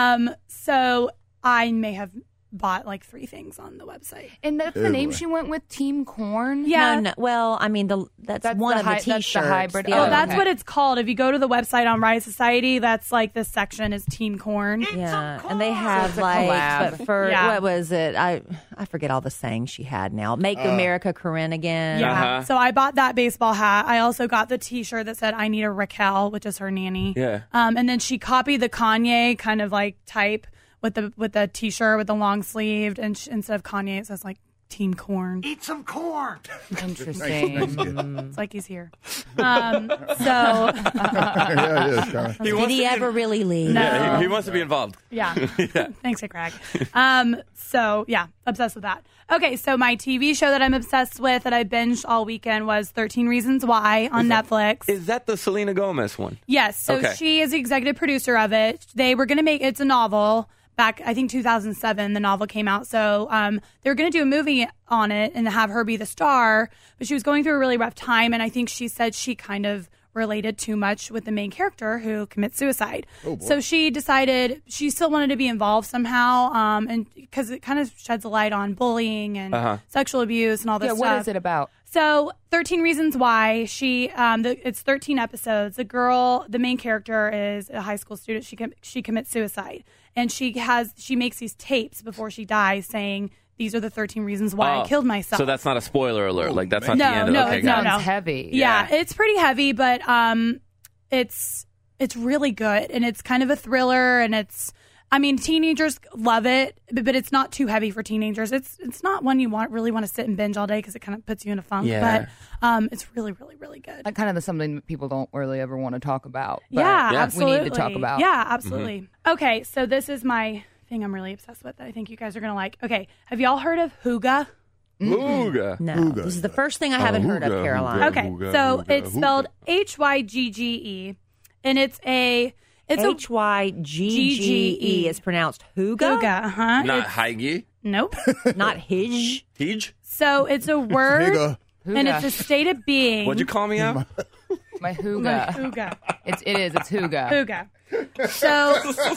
O: So I may have bought like 3 things on the website.
F: And that's the name she went with, Team Corn?
O: Yeah.
G: No. Well, I mean, that's one
F: the
G: of the
F: that's the
G: T-shirts.
F: hybrid.
G: The
O: Oh,
G: other-
O: that's what it's called. If you go to the website on Rise Society, that's like this section is Team Corn.
G: Yeah, and they have
F: it's a
G: like,
F: collab.
G: but for
O: Yeah.
G: what was it? I forget all the sayings she had now. Make America Corinne again.
O: Yeah. So I bought that baseball hat. I also got the T-shirt that said "I need a Raquel," which is her nanny.
D: Yeah.
O: And then she copied the Kanye kind of like type with the T-shirt with the long sleeved, and instead of Kanye, it says like Team Corn.
N: Eat some corn.
F: Interesting.
O: It's like he's here. So
E: Yeah, it is, kinda.
G: Did he ever really leave?
O: No.
D: Yeah, he wants to be involved.
O: yeah. Thanks, Hey Craig. So yeah, obsessed with that. Okay, so my TV show that I'm obsessed with that I binged all weekend was 13 Reasons Why on Netflix.
D: Is that the Selena Gomez one?
O: Yes, so
D: Okay.
O: she is the executive producer of it. They were going to make it's a novel. Back, I think 2007, the novel came out. So they were going to do a movie on it and have her be the star. But she was going through a really rough time, and I think she said she kind of related too much with the main character who commits suicide. So she decided she still wanted to be involved somehow, and because it kind of sheds a light on bullying and sexual abuse and all this
F: Yeah,
O: stuff.
F: what is it about?
O: So 13 Reasons Why. It's 13 episodes. The main character is a high school student. She commits suicide, and she makes these tapes before she dies saying, "These are the 13 reasons why I killed myself."
D: So that's not a spoiler alert. Like that's not
O: No,
D: the end of
O: no,
D: it. Okay,
O: it's
D: got
O: not.
D: it.
F: Sounds heavy.
O: Yeah, it's pretty heavy, but it's really good, and it's kind of a thriller, and teenagers love it, but it's not too heavy for teenagers. It's not one you really want to sit and binge all day because it kind of puts you in a funk.
D: Yeah.
O: But it's really, really, really good.
F: That kind of something that people don't really ever want to talk about. But
O: Yeah,
F: we
O: absolutely.
F: need to talk about.
O: Yeah, absolutely. Okay, so this is my thing I'm really obsessed with that I think you guys are going to like. Okay, have y'all heard of Hygge?
D: Ooga.
G: No, this is the first thing I haven't heard of,
D: Hygge,
G: Caroline.
O: Okay,
D: Hygge,
O: so
D: Hygge,
O: it's spelled Hygge, and it's a
G: Hygge is pronounced Hygge.
O: Hygge, uh-huh.
D: Not Heige.
O: Nope.
G: Not Hige.
D: Hige.
O: So it's a word,
E: Hygge.
O: and it's a state of being.
D: What'd you call me out?
F: My Hygge.
O: My Hygge.
F: It's Hygge.
O: Hygge. So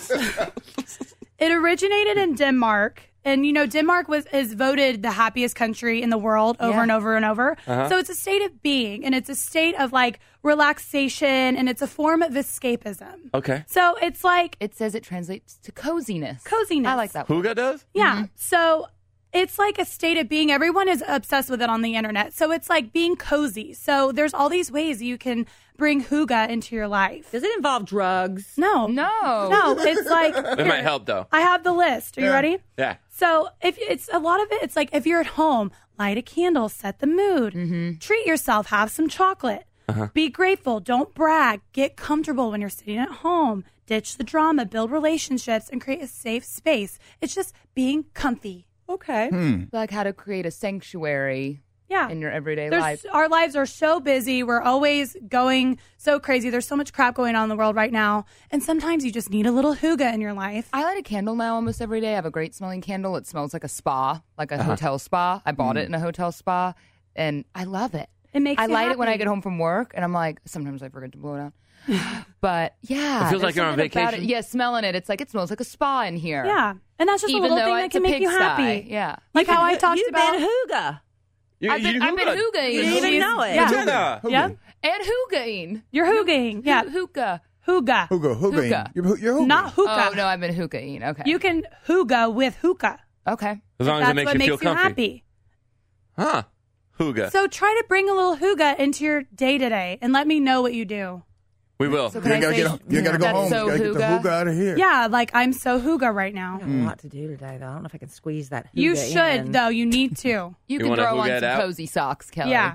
O: it originated in Denmark. And, Denmark is voted the happiest country in the world over and over and over. So it's a state of being, and it's a state of, like, relaxation, and it's a form of escapism.
D: Okay.
O: So it's like...
F: It says it translates to coziness.
O: Coziness.
F: I like that word.
D: Hygge does?
O: Yeah. So it's like a state of being. Everyone is obsessed with it on the internet. So it's like being cozy. So there's all these ways you can bring Hygge into your life.
G: Does it involve drugs?
O: No.
F: No.
O: It's like...
D: It might help though.
O: I have the list. Are you ready?
D: Yeah.
O: So if it's a lot of it, it's like if you're at home, light a candle, set the mood, treat yourself, have some chocolate, be grateful, don't brag, get comfortable when you're sitting at home, ditch the drama, build relationships, and create a safe space. It's just being comfy.
F: Okay. Like how to create a sanctuary in your everyday life.
O: Our lives are so busy. We're always going so crazy. There's so much crap going on in the world right now. And sometimes you just need a little Hygge in your life.
F: I light a candle now almost every day. I have a great smelling candle. It smells like a spa, like a hotel spa. I bought it in a hotel spa, and I love it.
O: It makes
F: I
O: you
F: light it when I
O: happy.
F: get home from work, and I'm like, sometimes I forget to blow it out. But yeah.
D: It feels like
F: there's
D: you're on
F: something about
D: vacation?
F: it. Yeah, smelling it. It's like it smells like a spa in here.
O: Yeah. And that's just
F: Even
O: a little
F: though
O: thing that
F: it's
O: can
F: a
O: make you
F: pigsty.
O: happy.
F: Yeah.
O: Like how I talked
G: You've
O: about.
G: been Hygge.
F: I've been Hygge-ing.
G: You didn't even know it.
O: Yeah.
D: Jenna.
O: Yeah.
F: And Hygge-ing.
O: You're Hygge-ing. Yeah.
F: Hygge.
O: Hygge.
E: Hygge. You're Hygge.
O: Not hookah.
F: Oh, no, I've been Hygge-ing. Okay.
O: You can Hygge with hookah.
F: Okay.
D: As long as
O: That's
D: it makes
O: what
D: you
O: makes
D: feel
O: you
D: comfy.
O: happy.
D: Huh. Hygge.
O: So try to bring a little Hygge into your day to day and let me know what you do.
D: We will.
F: So
E: You
F: can I
E: gotta
F: say
E: you gotta go
F: that's
E: home.
F: so
E: You gotta get the
F: Hygge?
E: Hygge out of here.
O: Yeah, like I'm so Hygge right now.
G: I have a lot to do today, though. I don't know if I can squeeze that.
O: You
G: Hygge
O: should,
G: in.
O: though. You need to.
F: You
D: You
F: can
D: wanna
F: throw on
D: Hygge it
F: some
D: out?
F: cozy socks, Kelly.
O: Yeah.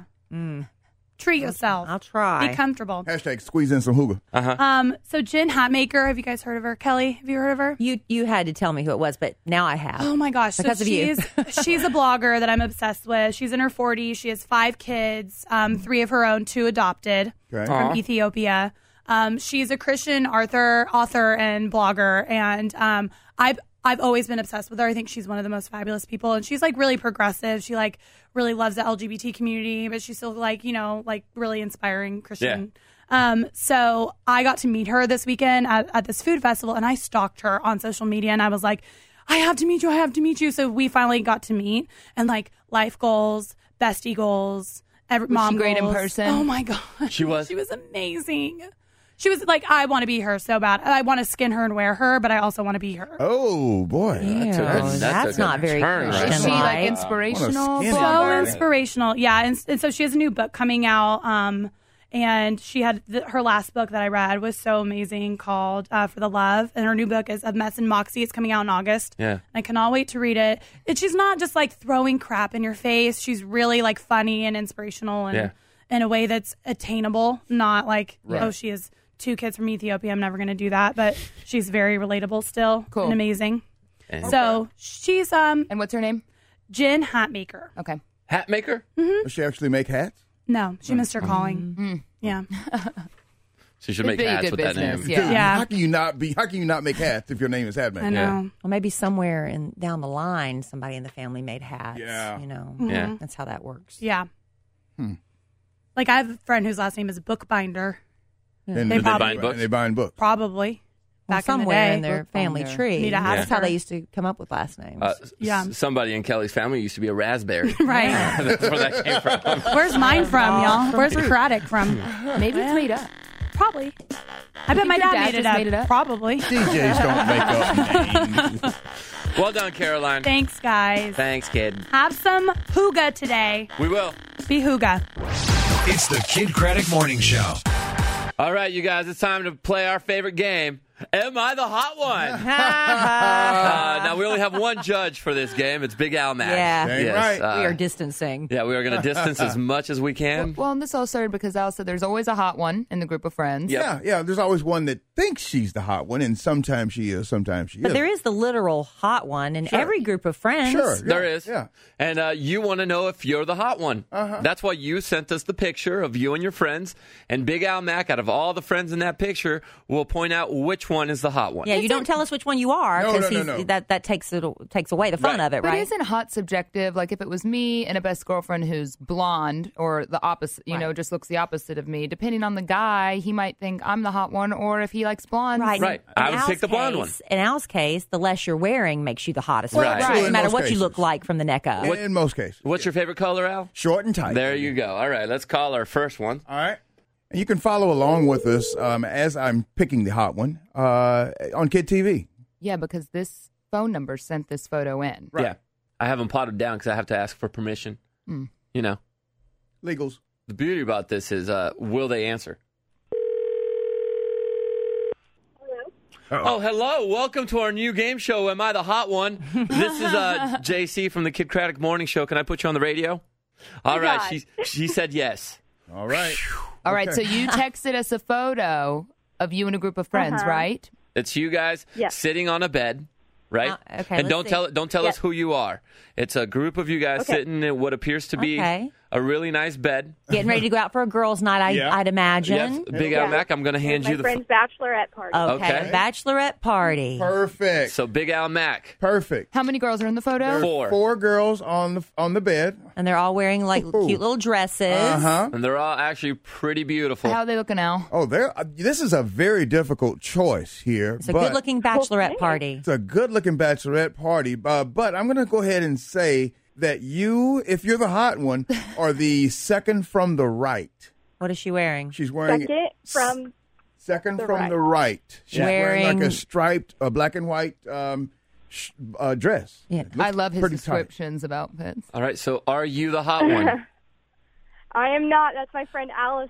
O: Treat yourself.
G: I'll try.
O: Be comfortable.
E: Hashtag squeeze in some Hygge.
O: So Jen Hatmaker, have you guys heard of her? Kelly, have you heard of her?
G: You had to tell me who it was, but now I have.
O: Oh my gosh!
G: Because
O: so
G: of you.
O: she's a blogger that I'm obsessed with. She's in her 40s. She has 5 kids, 3 of her own, 2 adopted
E: Okay.
O: from Ethiopia. She's a Christian author and blogger, and I've always been obsessed with her. I think she's one of the most fabulous people, and she's like really progressive. She like really loves the LGBT community, but she's still like, you know, like really inspiring Christian. So I got to meet her this weekend at this food festival, and I stalked her on social media, and I was like, I have to meet you. I have to meet you. So we finally got to meet, and like life goals, bestie goals, mom
F: she great
O: goals.
F: in person?
O: Oh my God.
D: She was?
O: She was amazing. She was like, I want to be her so bad. I want to skin her and wear her, but I also want to be her.
E: Oh, boy.
G: That's not very Christian.
F: Is she like inspirational?
O: So inspirational. Yeah. And so she has a new book coming out. And she had her last book that I read was so amazing called For the Love. And her new book is Of Mess and Moxie. It's coming out in August.
D: Yeah.
O: I cannot wait to read it. She's not just like throwing crap in your face. She's really like funny and inspirational and in a way that's attainable. Not like, oh, she has 2 kids from Ethiopia. I'm never going to do that. But she's very relatable still.
F: Cool.
O: And amazing. So she's
F: And what's her name?
O: Jen Hatmaker.
F: Okay.
D: Hatmaker?
O: Mm-hmm.
E: Does she actually make hats?
O: No, she missed her calling. Yeah.
D: She should make hats with that name.
E: Dude, how can you not make hats if your name is Hatmaker?
O: I know.
G: Well, maybe somewhere down the line, somebody in the family made hats.
E: Yeah.
G: You know.
O: Yeah.
G: That's how that works.
O: Yeah. Like I have a friend whose last name is Bookbinder.
E: And
O: They probably-
E: bind books? And they bind books.
O: Probably.
G: Well,
O: Back
G: somewhere
O: in the day.
G: their family tree.
O: Need a hat
G: That's how
O: for-
G: they used to come up with last names.
D: Somebody in Kelly's family used to be a raspberry.
O: Right.
D: That's where that came from.
O: Where's mine from, y'all? Where's Craddock from?
F: Maybe it's made up.
O: Probably. I bet my
F: your
O: dad
F: dad
O: made it
F: just
O: up.
F: made it up?
O: Probably.
E: DJs don't make up names.
D: Well done, Caroline.
O: Thanks, guys.
D: Thanks, kid.
O: Have some hooga today.
D: We will.
O: Be hooga.
A: It's the Kid Craddock Morning Show.
D: All right, you guys, it's time to play our favorite game. Am I the hot one? Now, we only have one judge for this game. It's Big Al Mack.
G: Yeah.
E: Dang
D: Yes,
E: right.
G: We are distancing.
D: Yeah, we are going to distance as much as we can.
F: Well, and this all started because Al said there's always a hot one in the group of friends.
D: Yep.
E: Yeah. There's always one that thinks she's the hot one, and sometimes she is, sometimes she
G: But
E: isn't.
G: there is the literal hot one in every group of friends.
E: Sure.
D: There is.
E: Yeah.
D: And you want to know if you're the hot one. That's why you sent us the picture of you and your friends. And Big Al Mack, out of all the friends in that picture, will point out which one is the hot one.
G: Yeah, you don't tell us which one you are
E: No,
G: because
E: no.
G: that takes away the fun
D: Right.
G: of it,
F: But
G: right?
F: isn't hot subjective? Like if it was me and a best girlfriend who's blonde or the opposite, just looks the opposite of me, depending on the guy, he might think I'm the hot one, or if he likes blondes.
D: Right. I would pick the blonde one.
G: In Al's case, the less you're wearing makes you the hottest.
D: Right.
G: one.
D: Right.
G: No
E: In
G: matter
E: most
G: what you
E: cases.
G: look like from the neck up.
E: In most cases.
D: What's your favorite color, Al?
E: Short and tight.
D: There you go. All right, let's call our first one.
E: All right. And you can follow along with us as I'm picking the hot one on Kid TV.
F: Yeah, because this phone number sent this photo in.
D: Yeah. I have them plotted down because I have to ask for permission. You know.
E: Legals.
D: The beauty about this is, will they answer? Oh, hello. Welcome to our new game show, Am I the Hot One? This is JC from the Kid Craddock Morning Show. Can I put you on the radio? All right. She said yes.
E: All right.
F: All right, so you texted us a photo of you and a group of friends, right?
D: It's you guys sitting on a bed, right?
G: Okay,
D: and
G: let's
D: don't tell us who you are. It's a group of you guys sitting in what appears to be a really nice bed.
G: Getting ready to go out for a girls' night, I'd imagine.
D: Yes, Big Al Mack, I'm going to hand you the
J: friend's bachelorette party.
G: Okay, bachelorette party.
E: Perfect.
D: So Big Al Mack.
E: Perfect.
F: How many girls are in the photo?
D: Four
E: girls on the bed.
G: And they're all wearing like cute little dresses.
D: And they're all actually pretty beautiful.
F: How are they looking now?
E: Oh, this is a very difficult choice here.
G: It's a good-looking bachelorette party.
E: It's a good-looking bachelorette party. But I'm going to go ahead and say that you, if you're the hot one, are the second from the right.
G: What is she wearing?
E: She's wearing second from the right. She's wearing like a striped, black and white dress.
F: Yeah, I love his descriptions of outfits.
D: All right, so are you the hot one?
J: I am not. That's my friend Allison.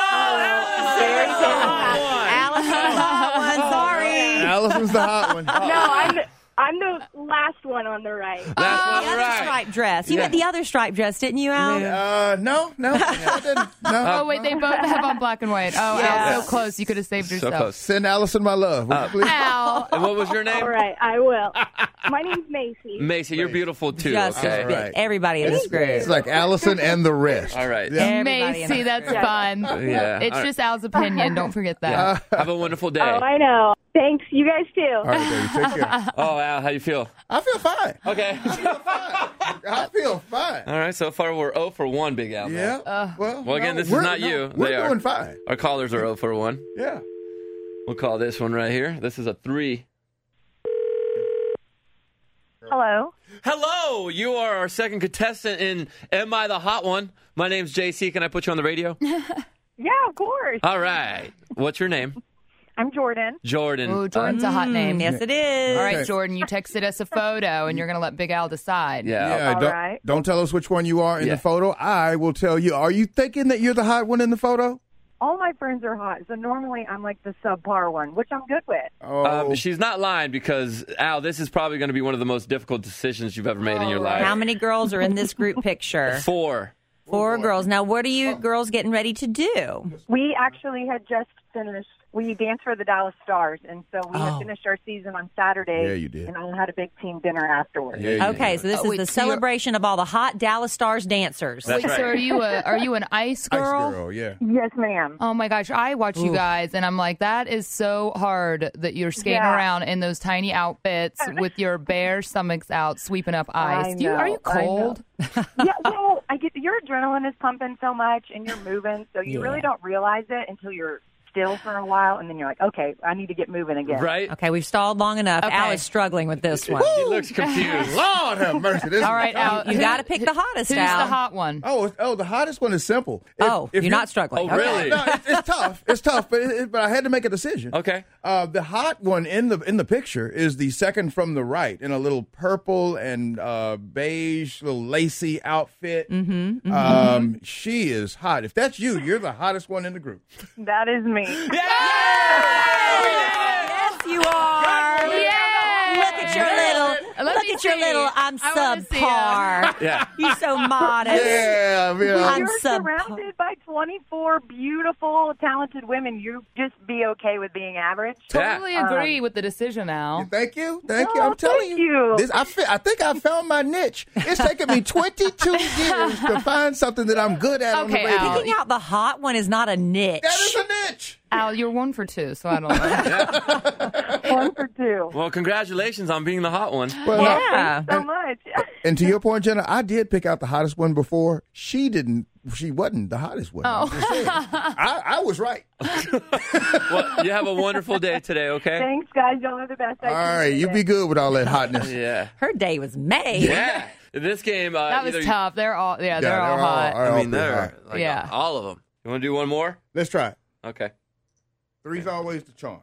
G: Allison's the hot one. Sorry.
E: Allison's the hot one.
J: No, I'm the last one on the right.
G: The other striped dress. You meant the other striped dress, didn't you, Al?
E: No. I didn't. No.
F: Oh, wait, they both have on black and white. Oh, Al, so close. You could have saved yourself.
D: So close.
E: Send Allison my love. Will you please?
F: Al.
D: And what was your name?
J: All right, I will. My name's Macy.
D: Macy, you're beautiful too.
G: Just
D: okay.
E: right.
G: everybody in this group.
E: It's like Allison and the rest.
D: All right.
E: Yeah.
F: Macy, that's fun.
D: Yeah.
F: It's
D: All
F: just Al's opinion. Don't forget that.
D: Have a wonderful day.
J: Oh, I know. Thanks. You guys too.
E: All right, baby. Take care.
D: Oh, Al, how you feel?
E: I feel fine.
D: Okay.
E: I feel fine.
D: All right, so far we're 0 for 1, Big Al.
E: Yeah.
D: Well, again, this is
E: we're-
D: not you.
E: We're
D: They are.
E: doing fine.
D: Our callers are 0 for 1.
E: Yeah.
D: We'll call this one right here. This is a 3.
J: Hello.
D: Hello, you are our second contestant in Am I the Hot One? My name's JC. Can I put you on the radio?
J: Yeah, of course.
D: All right. What's your name?
J: I'm Jordan.
D: Jordan.
F: Oh, Jordan's a hot name.
G: Yes, it is.
F: All right, Jordan, you texted us a photo, and you're going to let Big Al decide.
D: Yeah.
E: Don't tell us which one you are in
D: Yeah.
E: the photo. I will tell you. Are you thinking that you're the hot one in the photo?
J: All my friends are hot, so normally I'm like the subpar one, which I'm good with.
E: Oh.
D: She's not lying because, Al, this is probably going to be one of the most difficult decisions you've ever made in your life.
G: How many girls are in this group picture?
D: 4.
G: 4 girls. Now, what are you girls getting ready to do?
J: We actually had just finished. We danced for the Dallas Stars, and so we had finished our season on Saturday.
E: Yeah, you did.
J: And all had a big team dinner afterwards.
G: Okay, so this is the celebration of all the hot Dallas Stars dancers.
D: That's right.
F: So are you an ice girl?
E: Ice girl, yeah.
J: Yes, ma'am.
F: Oh my gosh, I watch you guys and I'm like, that is so hard that you're skating
J: Yeah.
F: around in those tiny outfits with your bare stomachs out, sweeping up ice. Are you cold?
J: Yeah, well, your adrenaline is pumping so much, and you're moving, so you really don't realize it until you're still for a while, and then you're like, okay, I need to get moving again.
D: Right?
G: Okay, we've stalled long enough.
F: Okay.
G: Al is struggling with this one.
D: He looks confused.
E: Lord have mercy. This
F: All
E: is-
F: right, Al.
G: You got to pick the hottest,
F: Who's
G: Al.
F: the hot one?
E: Oh, the hottest one is simple.
G: You're not struggling.
D: Oh, really?
E: No, it's tough. It's tough, but I had to make a decision.
D: Okay.
E: The hot one in the picture is the second from the right in a little purple and beige, little lacy outfit. She is hot. If that's you, you're the hottest one in the group.
J: That is me.
G: Yes, you are.
F: Yeah.
G: Look at your little.
F: Let
G: Look
F: me
G: at your
F: see.
G: little. I'm
F: I wanna see
G: subpar.
D: Yeah.
G: You're so modest.
E: Yeah,
G: I'm
J: You're
G: subpar.
J: surrounded by 24 beautiful, talented women. You just be okay with being average.
F: Totally agree with the decision, Al.
E: Thank you. I'm telling
J: you.
E: I think I found my niche. It's taken me 22 years to find something that I'm good at on the
F: Okay,
E: radio.
F: Al.
G: Picking out the hot one is not a niche.
E: That is a niche.
F: Al, you're 1 for 2, so I don't know.
J: 1 for 2.
D: Well, congratulations on being the hot one.
E: Well,
G: Yeah.
J: So much.
E: And to your point, Jenna, I did pick out the hottest one before. She wasn't the hottest one. I'm just saying. I was right.
D: Well, you have a wonderful day today, okay?
J: Thanks, guys. Y'all are the best.
E: All right, you be good with all that hotness.
D: Yeah.
G: Her day was made.
D: Yeah. This game,
F: That was
D: either-
F: tough. They're all
E: they're
F: hot.
D: I mean,
E: pretty
D: they're
E: hot.
D: like
F: Yeah.
D: all of them. You want to do one more?
E: Let's try it.
D: Okay.
E: 3's always the charm.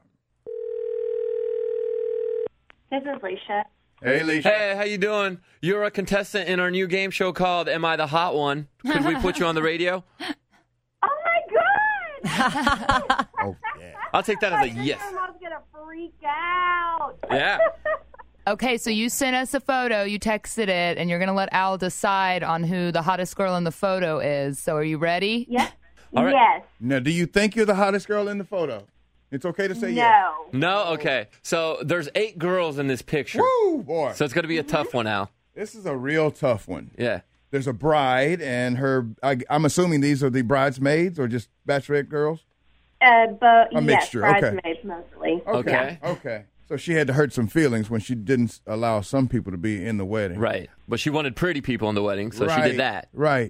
H: This is Leisha.
E: Hey, Alicia.
D: Hey, how you doing? You're a contestant in our new game show called Am I the Hot One? Could we put you on the radio?
H: Oh my god!
E: Oh, yeah.
D: I'll take that as a yes.
H: I was gonna freak out.
D: Yeah.
F: Okay, so you sent us a photo, you texted it, and you're going to let Al decide on who the hottest girl in the photo is. So are you ready?
H: Yes.
D: All right.
H: Yes.
E: Now, do you think you're the hottest girl in the photo? It's okay to say yes.
H: No.
D: No? Okay. So there's 8 girls in this picture.
E: Woo, boy.
D: So it's going to be a tough one, Al.
E: This is a real tough one.
D: Yeah.
E: There's a bride and her. I'm assuming these are the bridesmaids or just bachelorette girls.
H: But
E: A mixture,
H: yes,
E: okay.
H: bridesmaids mostly.
D: Okay.
E: Okay. So she had to hurt some feelings when she didn't allow some people to be in the wedding.
D: Right. But she wanted pretty people in the wedding, so she did that.
E: Right.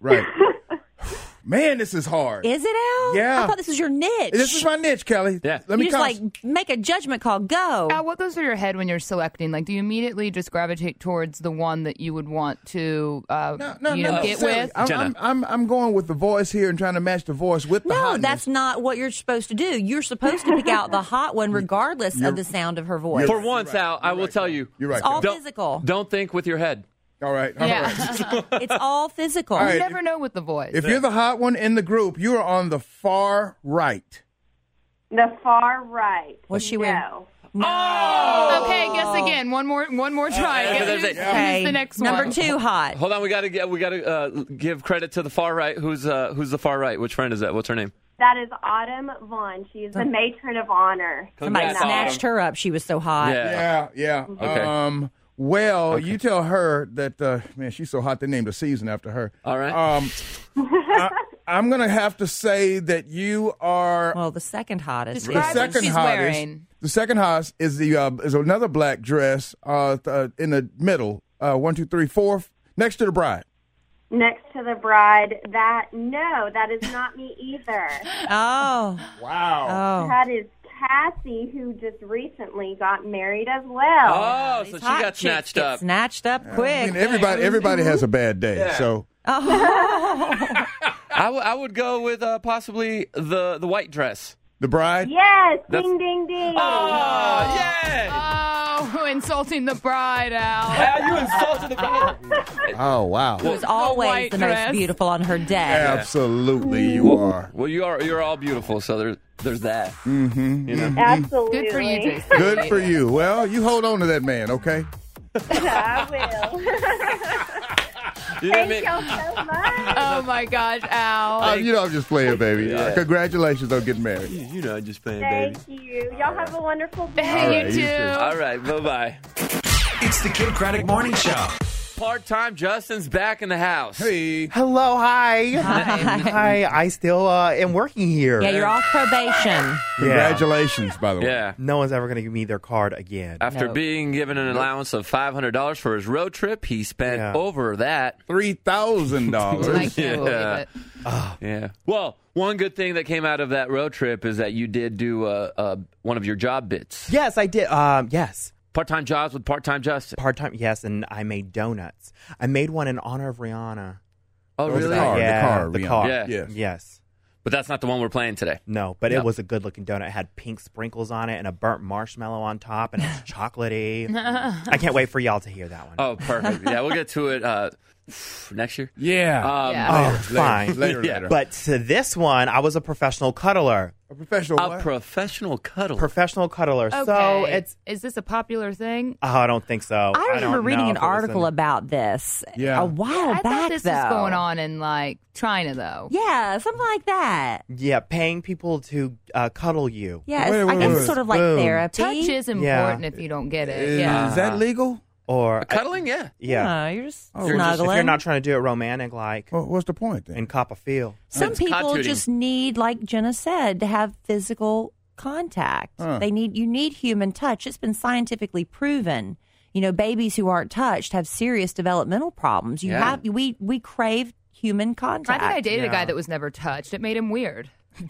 E: Man, this is hard.
G: Is it, Al?
E: Yeah.
G: I thought this was your niche.
E: This is my niche, Kelly.
D: Yeah.
E: Let me
G: You just make a judgment call. Go.
F: Al, what goes through your head when you're selecting? Like, do you immediately just gravitate towards the one that you would want to, get with?
E: I'm going with the voice here and trying to match the voice with the
G: No,
E: hotness.
G: that's not what you're supposed to do. You're supposed to pick out the hot one regardless of the sound of her voice.
D: For once, Al, I will tell you.
E: You're right.
G: It's all
E: Kelly.
G: physical.
D: Don't think with your head.
E: All right.
F: Yeah.
G: It's all physical.
E: All right.
F: You never know with the voice.
E: If you're the hot one in the group, you are on the far right.
H: The far right.
G: What's she
H: no.
G: wearing?
F: Okay, guess again. One more try. Guess who's
G: Okay.
F: the next
G: Number
F: one?
G: 2 hot.
D: Hold on, we gotta give credit to the far right. Who's the far right? Which friend is that? What's her name?
H: That is Autumn Vaughn. She is the matron of honor.
G: Somebody
D: Congrats,
G: snatched her up. She was so hot.
E: Yeah.
D: Okay.
E: Well, you tell her that, man, she's so hot they named a season after her.
D: All right.
E: I'm going to have to say that you are
G: Well, the second hottest.
F: Describe what she's wearing.
E: The second house is is another black dress in the middle, 1, 2, 3, 4, next to the bride.
H: Next to the bride, that is not me either.
G: Oh.
E: Wow.
G: Oh.
H: That is Cassie, who just recently got married as well.
D: Oh, so she got snatched up.
G: Snatched up quick.
E: I mean, everybody has a bad day,
D: Yeah.
E: so.
D: I would go with possibly the white dress.
E: The bride?
H: Yes,
D: That's-
H: ding, ding, ding.
D: Oh, yeah!
F: Oh, insulting the bride, Al.
D: Al, you insulted the bride.
E: Oh, wow.
G: Who's always
F: white
G: the most
F: dress.
G: beautiful on her day.
E: Absolutely, you are.
D: Well, you're all beautiful, so there's that.
E: Mm-hmm.
D: You know?
H: Absolutely.
F: Good for you, Jason.
E: Good for you. Well, you hold on to that man, okay?
H: I will.
D: You didn't
H: Thank
D: make-
H: y'all so much.
F: Oh, my gosh, Al.
E: I'm just playing, baby. Congratulations on getting married.
D: You know, just playing, baby.
H: Thank you. Y'all have a wonderful day.
E: All right,
F: you
E: you
F: too.
E: too.
D: All right, bye-bye.
A: It's the Kim Craddock Morning Show.
D: Part-time Justin's back in the house.
E: Hey.
P: Hello, hi.
G: Hi.
P: Hi, I still am working here.
G: Yeah, you're off probation.
E: Congratulations, by the way.
D: Yeah.
P: No one's ever going to give me their card again.
D: After
G: No.
D: being given an allowance of $500 for his road trip, he spent
P: Yeah.
D: over that.
F: I
E: $3,000.
F: can't believe
D: Yeah.
F: it.
D: Yeah. Well, one good thing that came out of that road trip is that you did do one of your job bits.
P: Yes, I did. Yes.
D: Part-time jobs with Part-time Justin.
P: Part-time, yes, and I made donuts. I made one in honor of Rihanna.
D: Oh,
E: The
D: really?
E: car,
P: Yeah,
E: the
P: the
E: car.
P: car.
D: Yeah.
E: Yes.
P: Yes.
D: But that's not the one we're playing today.
P: No, but
D: No.
P: it was a good-looking donut. It had pink sprinkles on it and a burnt marshmallow on top, and it was chocolatey. I can't wait for y'all to hear that one.
D: Oh, perfect. Yeah, we'll get to it next year.
E: Yeah.
F: Yeah.
P: Oh, fine.
E: Later.
P: But to this one, I was a professional cuddler.
E: A professional
D: A
E: what?
D: professional cuddle.
P: Professional cuddler.
F: Okay.
P: So it's.
F: Is this a popular thing?
P: Oh, I don't think so.
G: I remember
P: don't
G: reading
P: know
G: an
P: if it was
G: article about this
E: Yeah.
G: a while
F: I
G: back,
F: thought this
G: though.
F: was going on in like China, though.
G: Yeah, something like that.
P: Yeah, paying people to cuddle you.
G: Yeah,
E: Wait,
G: I
E: wait,
G: guess
E: wait.
G: it's sort of like
P: Boom.
G: therapy.
F: Touch is important if you don't get it. Yeah.
E: Is that legal?
P: Or
D: Cuddling, yeah.
P: yeah.
G: You're just
E: Oh,
P: You're just-
G: snuggling.
P: if you're not trying to do it romantic, like
E: Well, what's the point then?
P: and cop a feel.
G: Some
D: It's
G: people
D: cock-tooting.
G: just need, like Jenna said, to have physical contact.
E: Huh.
G: You need human touch. It's been scientifically proven. You know, babies who aren't touched have serious developmental problems.
D: Yeah.
G: We crave human
F: I
G: contact.
F: think I dated a guy
P: Yeah.
F: that was never touched. It made him weird.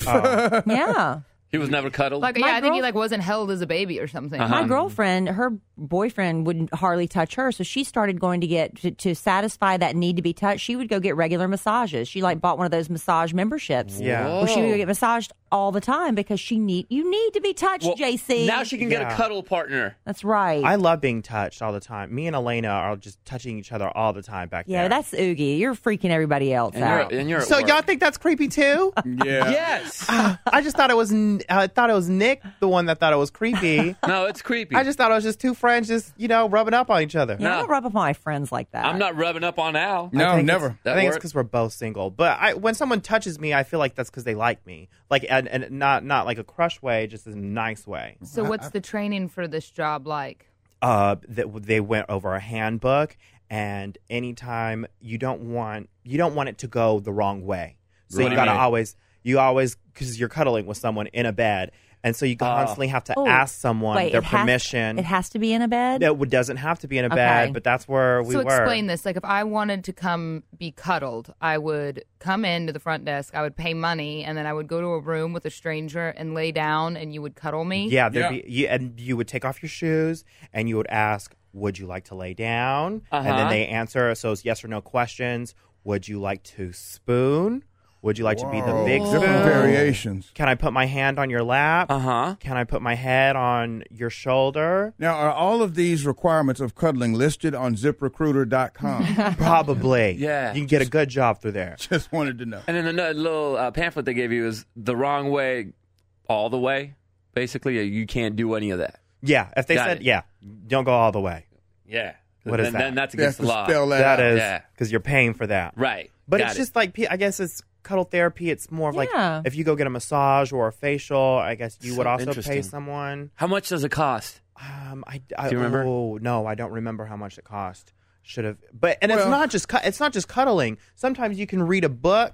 G: Yeah.
D: He was never cuddled.
F: Like,
G: My
F: yeah, I think he
G: girl-
F: like wasn't held as a baby or something.
G: My girlfriend, her boyfriend wouldn't hardly touch her, so she started going to get to satisfy that need to be touched. She would go get regular massages. She like bought one of those massage memberships.
P: Yeah.
G: Where she would go get massaged all the time because you need to be touched,
D: Well,
G: JC.
D: now she can get a
P: Yeah.
D: cuddle partner.
G: That's right.
P: I love being touched all the time. Me and Elena are just touching each other all the time back
G: yeah,
P: there.
G: that's oogie. You're freaking everybody else out.
D: And you're at
P: So
D: work.
P: y'all think that's creepy too?
E: Yeah.
D: Yes.
P: I just thought it was. I thought it was Nick, the one that thought it was creepy.
D: No, it's creepy.
P: I just thought it was just two friends, just rubbing up on each other.
G: Yeah, I don't rub up on my friends like that.
D: I'm not rubbing up on Al.
E: No,
P: I think
E: never.
P: It's,
D: That
P: I think it's
D: work?
P: because we're both single. But when someone touches me, I feel like that's because they like me, like and not like a crush way, just in a nice way.
F: So what's the training for this job like?
P: That they went over a handbook, and anytime you don't want it to go the wrong way. So
E: What do
P: you
E: you
P: gotta
E: mean?
P: you always because you're cuddling with someone in a bed, and so you constantly have to
G: Oh,
P: ask someone
G: wait,
P: their
G: it has-
P: permission.
G: It has to be in a bed?
P: It doesn't have to be in a
G: Okay.
P: bed, but that's where we
F: So
P: were.
F: explain this. Like, if I wanted to come be cuddled, I would come into the front desk, I would pay money, and then I would go to a room with a stranger and lay down, and you would cuddle me.
P: Yeah, and you would take off your shoes and you would ask, "Would you like to lay down?" And then they answer. So it's yes or no questions. Would you like to spoon? Would you like to be the
E: Whoa.
P: big spoon?
E: Different variations.
P: Can I put my hand on your lap?
D: Uh-huh.
P: Can I put my head on your shoulder?
E: Now, are all of these requirements of cuddling listed on ZipRecruiter.com?
P: Probably.
D: Yeah.
P: You can get a good job through there.
E: Just wanted to know.
D: And then the little pamphlet they gave you is the wrong way, all the way. Basically, you can't do any of that.
P: Yeah. If they
D: Got
P: said,
D: it.
P: yeah, don't go all the way.
D: Yeah.
P: What is
D: then,
P: that?
D: Then that's against the
E: That's to
D: law.
E: spell
P: That is
D: Yeah.
P: because you're paying for that.
D: Right.
P: But
D: Got
P: it's
D: it.
P: just like, I guess it's cuddle therapy. It's more of like
G: Yeah.
P: if you go get a massage or a facial, I guess you would
D: So
P: also pay
D: interesting.
P: someone.
D: How much does it cost?
P: I
D: Do you remember?
P: Oh no, I don't remember how much it cost. Should have, but it's
E: Well-
P: not just it's not just cuddling. Sometimes you can read a book.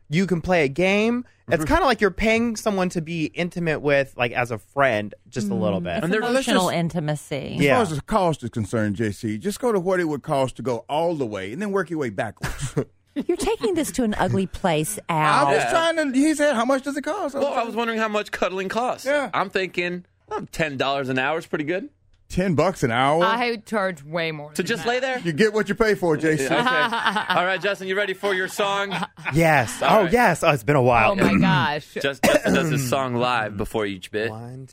P: You can play a game. It's kind of like you're paying someone to be intimate with, like as a friend, just a little bit.
G: It's emotional intimacy.
E: As far as the cost is concerned, JC, just go to what it would cost to go all the way and then work your way backwards.
G: You're taking this to an ugly place, Al.
E: I was trying to, he said, how much does it cost?
D: Well, I was wondering how much cuddling costs. Yeah. I'm thinking $10 an hour is pretty good.
E: $10 an hour?
F: I would charge way more.
D: To just lay there?
E: You get what you pay for, JC.
D: Okay. All right, Justin, you ready for your song?
P: Yes.
D: All right.
P: Yes. Oh, it's been a while.
F: Oh, my gosh.
D: Justin does his song live before each bit.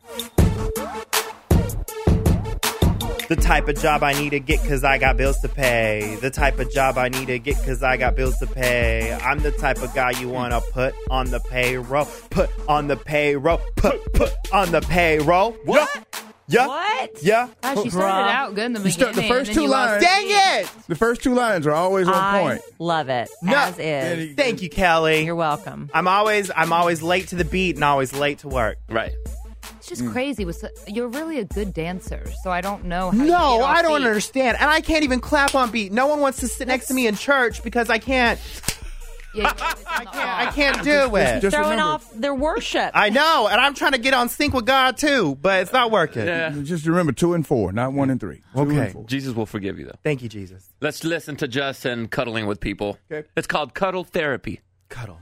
P: The type of job I need to get because I got bills to pay. The type of job I need to get because I got bills to pay. I'm the type of guy you want to put on the payroll. Put on the payroll. Put on the payroll. What? Yeah.
G: What?
P: Yeah.
F: Gosh, you started out good in the
E: You
F: beginning.
E: start the first
F: and then
E: two
F: you lost
E: lines.
P: Dang it!
E: The first two lines are always on point.
G: Love it.
P: No.
G: As is.
P: Thank you, Kelly.
G: You're welcome.
P: I'm always late to the beat and always late to work.
D: Right.
F: It's just crazy. You're really a good dancer, so I don't know how you
P: No,
F: get off
P: I don't
F: beat.
P: understand. And I can't even clap on beat. No one wants to sit next to me in church because I can't.
F: Yeah,
P: I can't do it.
E: Just
G: Throwing
E: remember,
G: off their worship.
P: I know, and I'm trying to get on sync with God too, but it's not working.
D: Yeah.
E: Just remember 2 and 4, not 1 and 3. 2
P: Okay.
E: and 4.
D: Jesus will forgive you, though.
P: Thank you, Jesus.
D: Let's listen to Justin cuddling with people.
E: Okay.
D: It's called Cuddle Therapy.
P: Cuddle.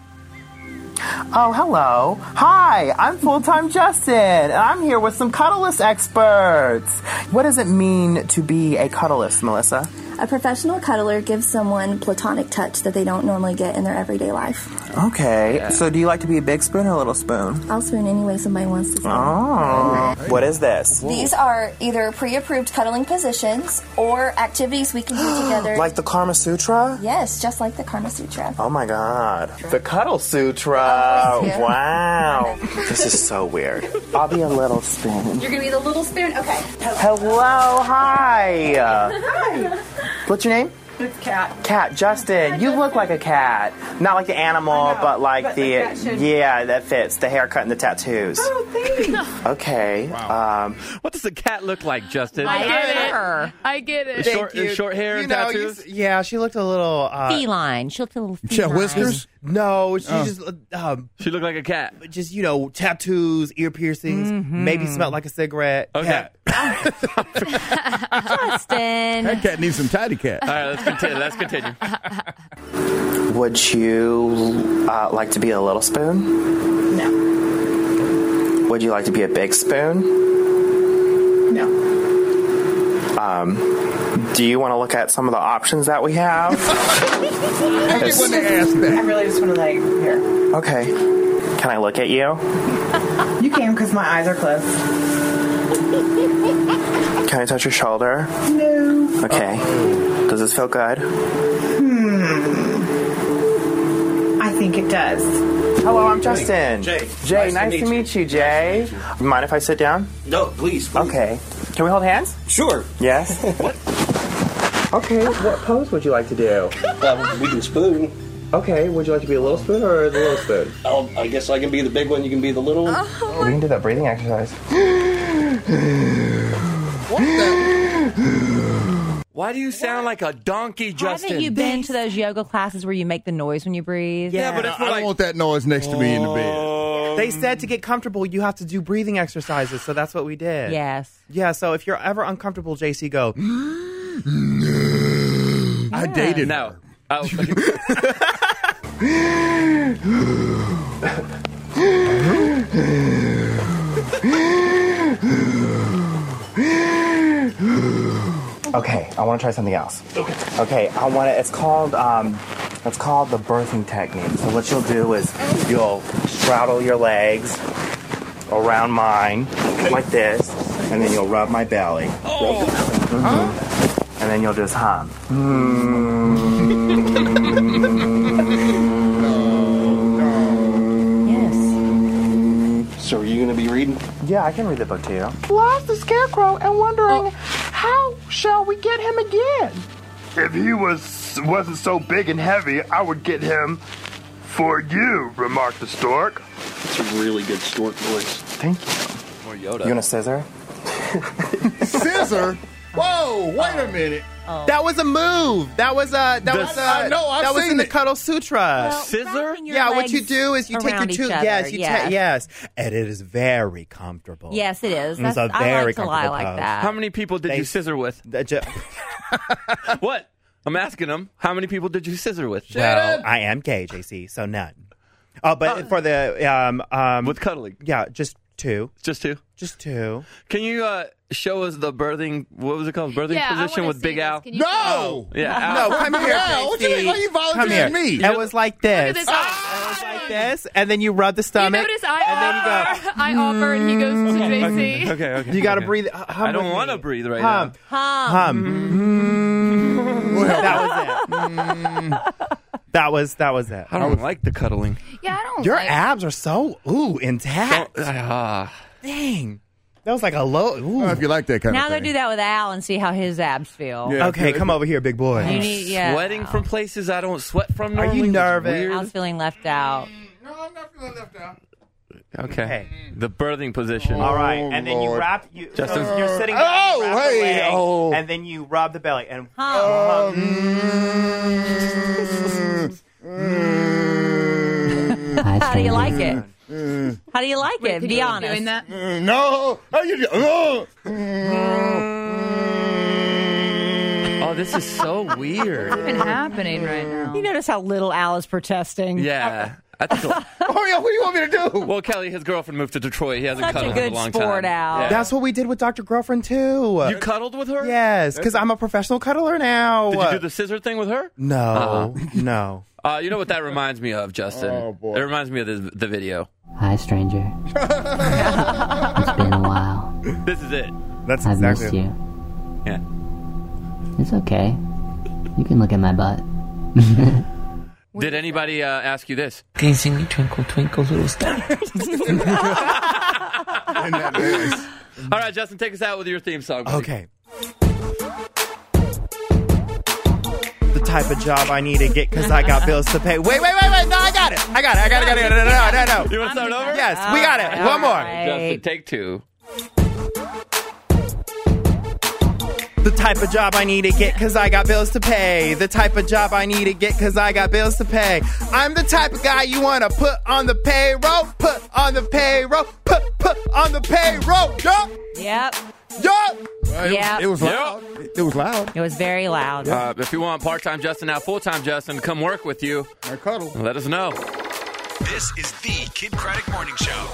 Q: Oh, hello. Hi, I'm Full-Time Justin, and I'm here with some cuddlist experts. What does it mean to be a cuddlist, Melissa?
R: A professional cuddler gives someone platonic touch that they don't normally get in their everyday life.
Q: Okay, so do you like to be a big spoon or a little spoon?
R: I'll spoon any way somebody wants to spoon.
Q: Oh. What is this?
R: These are either pre-approved cuddling positions or activities we can do together.
Q: Like the Karma Sutra?
R: Yes, just like the Karma Sutra.
Q: Oh my God. The Cuddle Sutra.
R: Oh, yeah.
Q: Wow. This is so weird. I'll be a little spoon.
R: You're going to be the little spoon? Okay.
Q: Hello, hi.
R: Hi.
Q: What's your name?
R: It's Cat.
Q: Cat, Justin, you look like a cat. Not like the animal, but like
R: but
Q: the
R: cat should-
Q: yeah, that fits. The haircut and the tattoos.
R: Oh, thanks.
Q: Okay.
D: What does the cat look like, Justin?
F: I get it. I get it.
D: Short hair and
P: know,
D: tattoos?
P: yeah, she looked a little
G: Feline. She looked a little feline.
E: She had whiskers?
P: No, she just
D: She looked like a cat.
P: just tattoos, ear piercings, maybe smelled like a cigarette.
D: Okay.
G: Justin.
E: That cat needs some tidy cat.
D: All right, let's continue.
Q: Would you like to be a little spoon?
R: No.
Q: Would you like to be a big spoon?
R: No.
Q: Do you want to look at some of the options that we have?
E: I just wanted to ask that.
R: I really just want to lay here.
Q: Okay. Can I look at you?
R: You can because my eyes are closed.
Q: Can I touch your shoulder?
R: No.
Q: Okay. Does this feel good?
R: I think it does.
Q: Hello, I'm Justin.
S: Jay.
Q: Jay, nice to meet you, Jay. Mind if I sit down?
S: No, please.
Q: Okay. Can we hold hands?
S: Sure.
Q: Yes. Okay, what pose would you like to do?
S: We can spoon.
Q: Okay, would you like to be a little spoon or the little spoon?
S: I guess I can be the big one, you can be the little one.
Q: We can do that breathing exercise.
D: Why do you sound like a donkey, Justin?
G: Haven't you been to those yoga classes where you make the noise when you breathe?
E: Yeah, but I don't want that noise next to me in the bed.
P: They said to get comfortable, you have to do breathing exercises, so that's what we did.
G: Yes.
P: Yeah, so if you're ever uncomfortable, JC, go.
E: I dated
D: No.
E: her.
Q: Okay, I want to try something else. Okay, I want to. It's called the birthing technique. So what you'll do is you'll straddle your legs around mine like this, and then you'll rub my belly. And then you'll just hum.
S: So are you going to be reading?
Q: Yeah, I can read the book to you.
T: Lost the scarecrow and wondering how shall we get him again?
U: If he wasn't so big and heavy, I would get him for you, remarked the stork.
S: That's a really good stork voice.
Q: Thank you.
D: Or Yoda.
Q: You want a scissor?
E: Scissor? Whoa, wait a minute.
P: That was a move. That was
E: I know, I've
P: that was
E: seen
P: in the
E: it.
P: Cuddle Sutra.
D: Scissor?
P: Yeah, what you do is you take your
G: around
P: two.
G: each other,
P: Yes,
G: yes.
P: yes, and it is very comfortable.
G: Yes, it is.
P: It's
G: That's,
P: a very
G: I like to lie
P: comfortable
G: like
P: pose.
G: that.
D: How many people did you scissor with? What? I'm asking him. How many people did you scissor with?
P: Well, I am gay, JC, so none. Oh, but for the
D: with cuddling,
P: yeah, just two.
D: Just two.
P: Just two.
D: Can you show us the birthing? What was it called? Birthing
F: Yeah, I
D: position
F: wanna
D: with
F: see
D: Big
F: this.
D: Al.
F: Can you
D: No. Yeah.
P: No, come here,
E: Al, what you mean? Why you
P: Come
E: volunteering
P: here.
E: me?
P: It was like this.
F: Look at this.
P: It was like this, and then you rub the
F: You
P: stomach.
F: notice
P: and then you go.
F: I offer, and he goes to JC.
D: Okay.
P: You got to
D: okay.
P: breathe.
D: I don't want to breathe right
P: Hum.
D: now.
P: That was it.
D: I don't like the cuddling.
F: Yeah, I don't.
P: Your
F: like
P: abs are so intact. Dang. That was like a low. Ooh.
E: If you like that kind
G: Now
E: of
G: go
E: thing.
G: do that with Al and see how his abs feel.
E: Yeah.
P: Okay, come over here, big boy.
G: You need, yeah.
D: Sweating from places I don't sweat from.
P: Are
D: Normally.
P: you
D: It's
P: nervous?
D: weird.
G: Al's feeling left out.
E: No, I'm not feeling left out.
D: Okay. The birthing position.
P: All right, and then you
E: Lord.
P: wrap.
D: Justin.
P: So you're sitting.
E: Oh,
P: down, you wrap the
E: hey,
P: leg,
E: oh.
P: and then you rub the belly and.
G: Huh. How do you like it? How do you like it? Be honest.
F: Doing that.
E: No. How you do?
D: Oh, this is so weird.
F: What's been happening right now?
G: You notice how little Al is protesting.
D: Yeah. I think so.
E: Oh yeah. What do you want me to do?
D: Well, Kelly, his girlfriend moved to Detroit. He hasn't
G: Such a
D: cuddled
G: good
D: in a long
G: sport,
D: time.
G: Al.
D: Yeah.
P: That's what we did with Dr. Girlfriend too.
D: You cuddled with her?
P: Yes, because I'm a professional cuddler now.
D: Did you do the scissor thing with her?
P: No, no.
D: You know what that reminds me of, Justin?
E: Oh, boy.
D: It reminds me of the video.
B: Hi, stranger. It's been a while.
D: This is it.
P: That's
B: I've
P: exactly.
B: missed you.
D: Yeah.
B: It's okay. You can look at my butt.
D: Did anybody ask you this?
B: Can you sing me Twinkle, Twinkle, Little Star?
E: Isn't that nice?
D: All right, Justin, take us out with your theme song. buddy.
P: Okay. The type of job I need to get because I got bills to pay. Wait. No, I got it. I got it. No.
D: You want to start over?
P: Yes, we got it. One more.
D: Justin, take two.
P: The type of job I need to get because I got bills to pay. The type of job I need to get because I got bills to pay. I'm the type of guy you want to put on the payroll. Put on the payroll. Put on the payroll. Yup.
G: Yep.
E: Well,
G: Yeah.
E: It was loud. It was loud.
G: It was very loud.
D: If you want part-time Justin, now full-time Justin, to come work with you,
E: I cuddle.
D: let us know.
A: This is the Kid Craddock Morning Show.